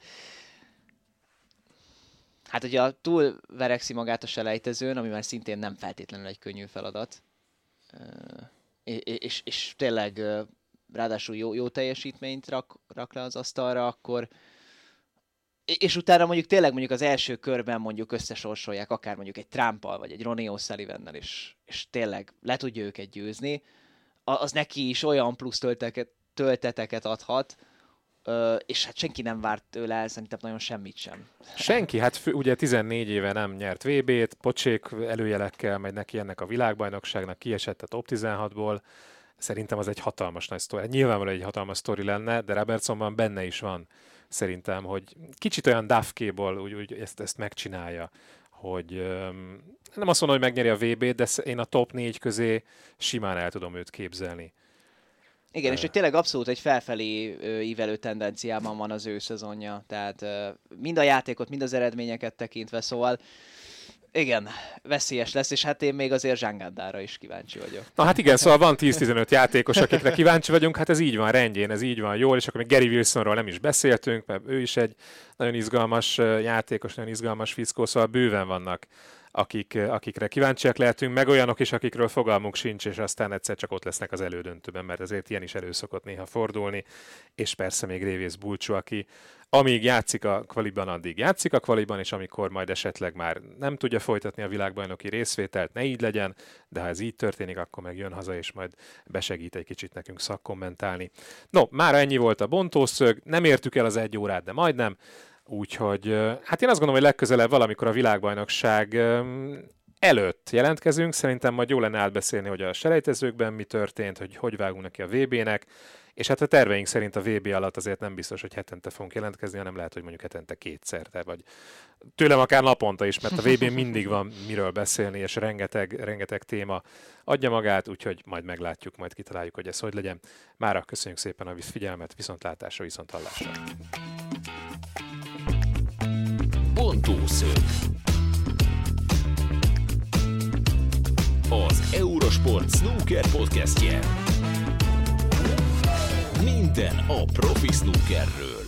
Hát ugye túl verekszi magát a selejtezőn, ami már szintén nem feltétlenül egy könnyű feladat. És tényleg ráadásul jó teljesítményt rak le az asztalra, akkor és utána mondjuk az első körben mondjuk összesorsolják akár mondjuk egy Trumpal, vagy egy Ronnie O'Sullivannel, és tényleg le tudja őket győzni, az neki is olyan plusz tölteteket adhat, és hát senki nem várt tőle szerintem nagyon semmit sem. Senki, hát ugye 14 éve nem nyert VB-t, pocsék előjelekkel megy neki ennek a világbajnokságnak, kiesett a top 16-ból, szerintem az egy hatalmas nagy sztori. Nyilvánvalóan egy hatalmas sztori lenne, de Robertsonban benne is van szerintem, hogy kicsit olyan Dafke-ból úgy ezt megcsinálja, hogy nem azt mondom, hogy megnyeri a VB-t, de én a top 4 közé simán el tudom őt képzelni. Igen, és hogy tényleg abszolút egy felfelé ívelő tendenciában van az ő szezonja, tehát mind a játékot, mind az eredményeket tekintve, szóval igen, veszélyes lesz, és hát én még azért Zsangádára is kíváncsi vagyok. Na hát igen, szóval van 10-15 játékos, akikre kíváncsi vagyunk, hát ez így van rendjén, ez így van jól, és akkor még Gary Wilsonról nem is beszéltünk, mert ő is egy nagyon izgalmas játékos, nagyon izgalmas fickó, szóval bőven vannak, akikre kíváncsiak lehetünk, meg olyanok is, akikről fogalmunk sincs, és aztán egyszer csak ott lesznek az elődöntőben, mert azért ilyen is elő szokott néha fordulni, és persze még Révész Bulcsú, aki amíg játszik a kvaliban, addig játszik a kvaliban, és amikor majd esetleg már nem tudja folytatni a világbajnoki részvételt, ne így legyen, de ha ez így történik, akkor meg jön haza, és majd besegít egy kicsit nekünk szakkommentálni. No, már ennyi volt a bontószög, nem értük el az 1 órát, de majdnem, úgyhogy hát én azt gondolom, hogy legközelebb valamikor a világbajnokság előtt jelentkezünk, szerintem majd jó lenne átbeszélni, hogy a selejtezőkben mi történt, hogy vágunk neki a VB-nek, és hát a terveink szerint a VB alatt azért nem biztos, hogy hetente fogunk jelentkezni, hanem lehet, hogy mondjuk hetente 2-szer, vagy tőlem akár naponta is, mert a VB-n mindig van miről beszélni, és rengeteg téma adja magát, úgyhogy majd meglátjuk, majd kitaláljuk, hogy ez hogy legyen. Mára köszönjük szépen a figyelmet, viszontlátásra, viszonthallásra. Bontószög. Az Eurosport Snooker podcastje. Minden a profi snookerről.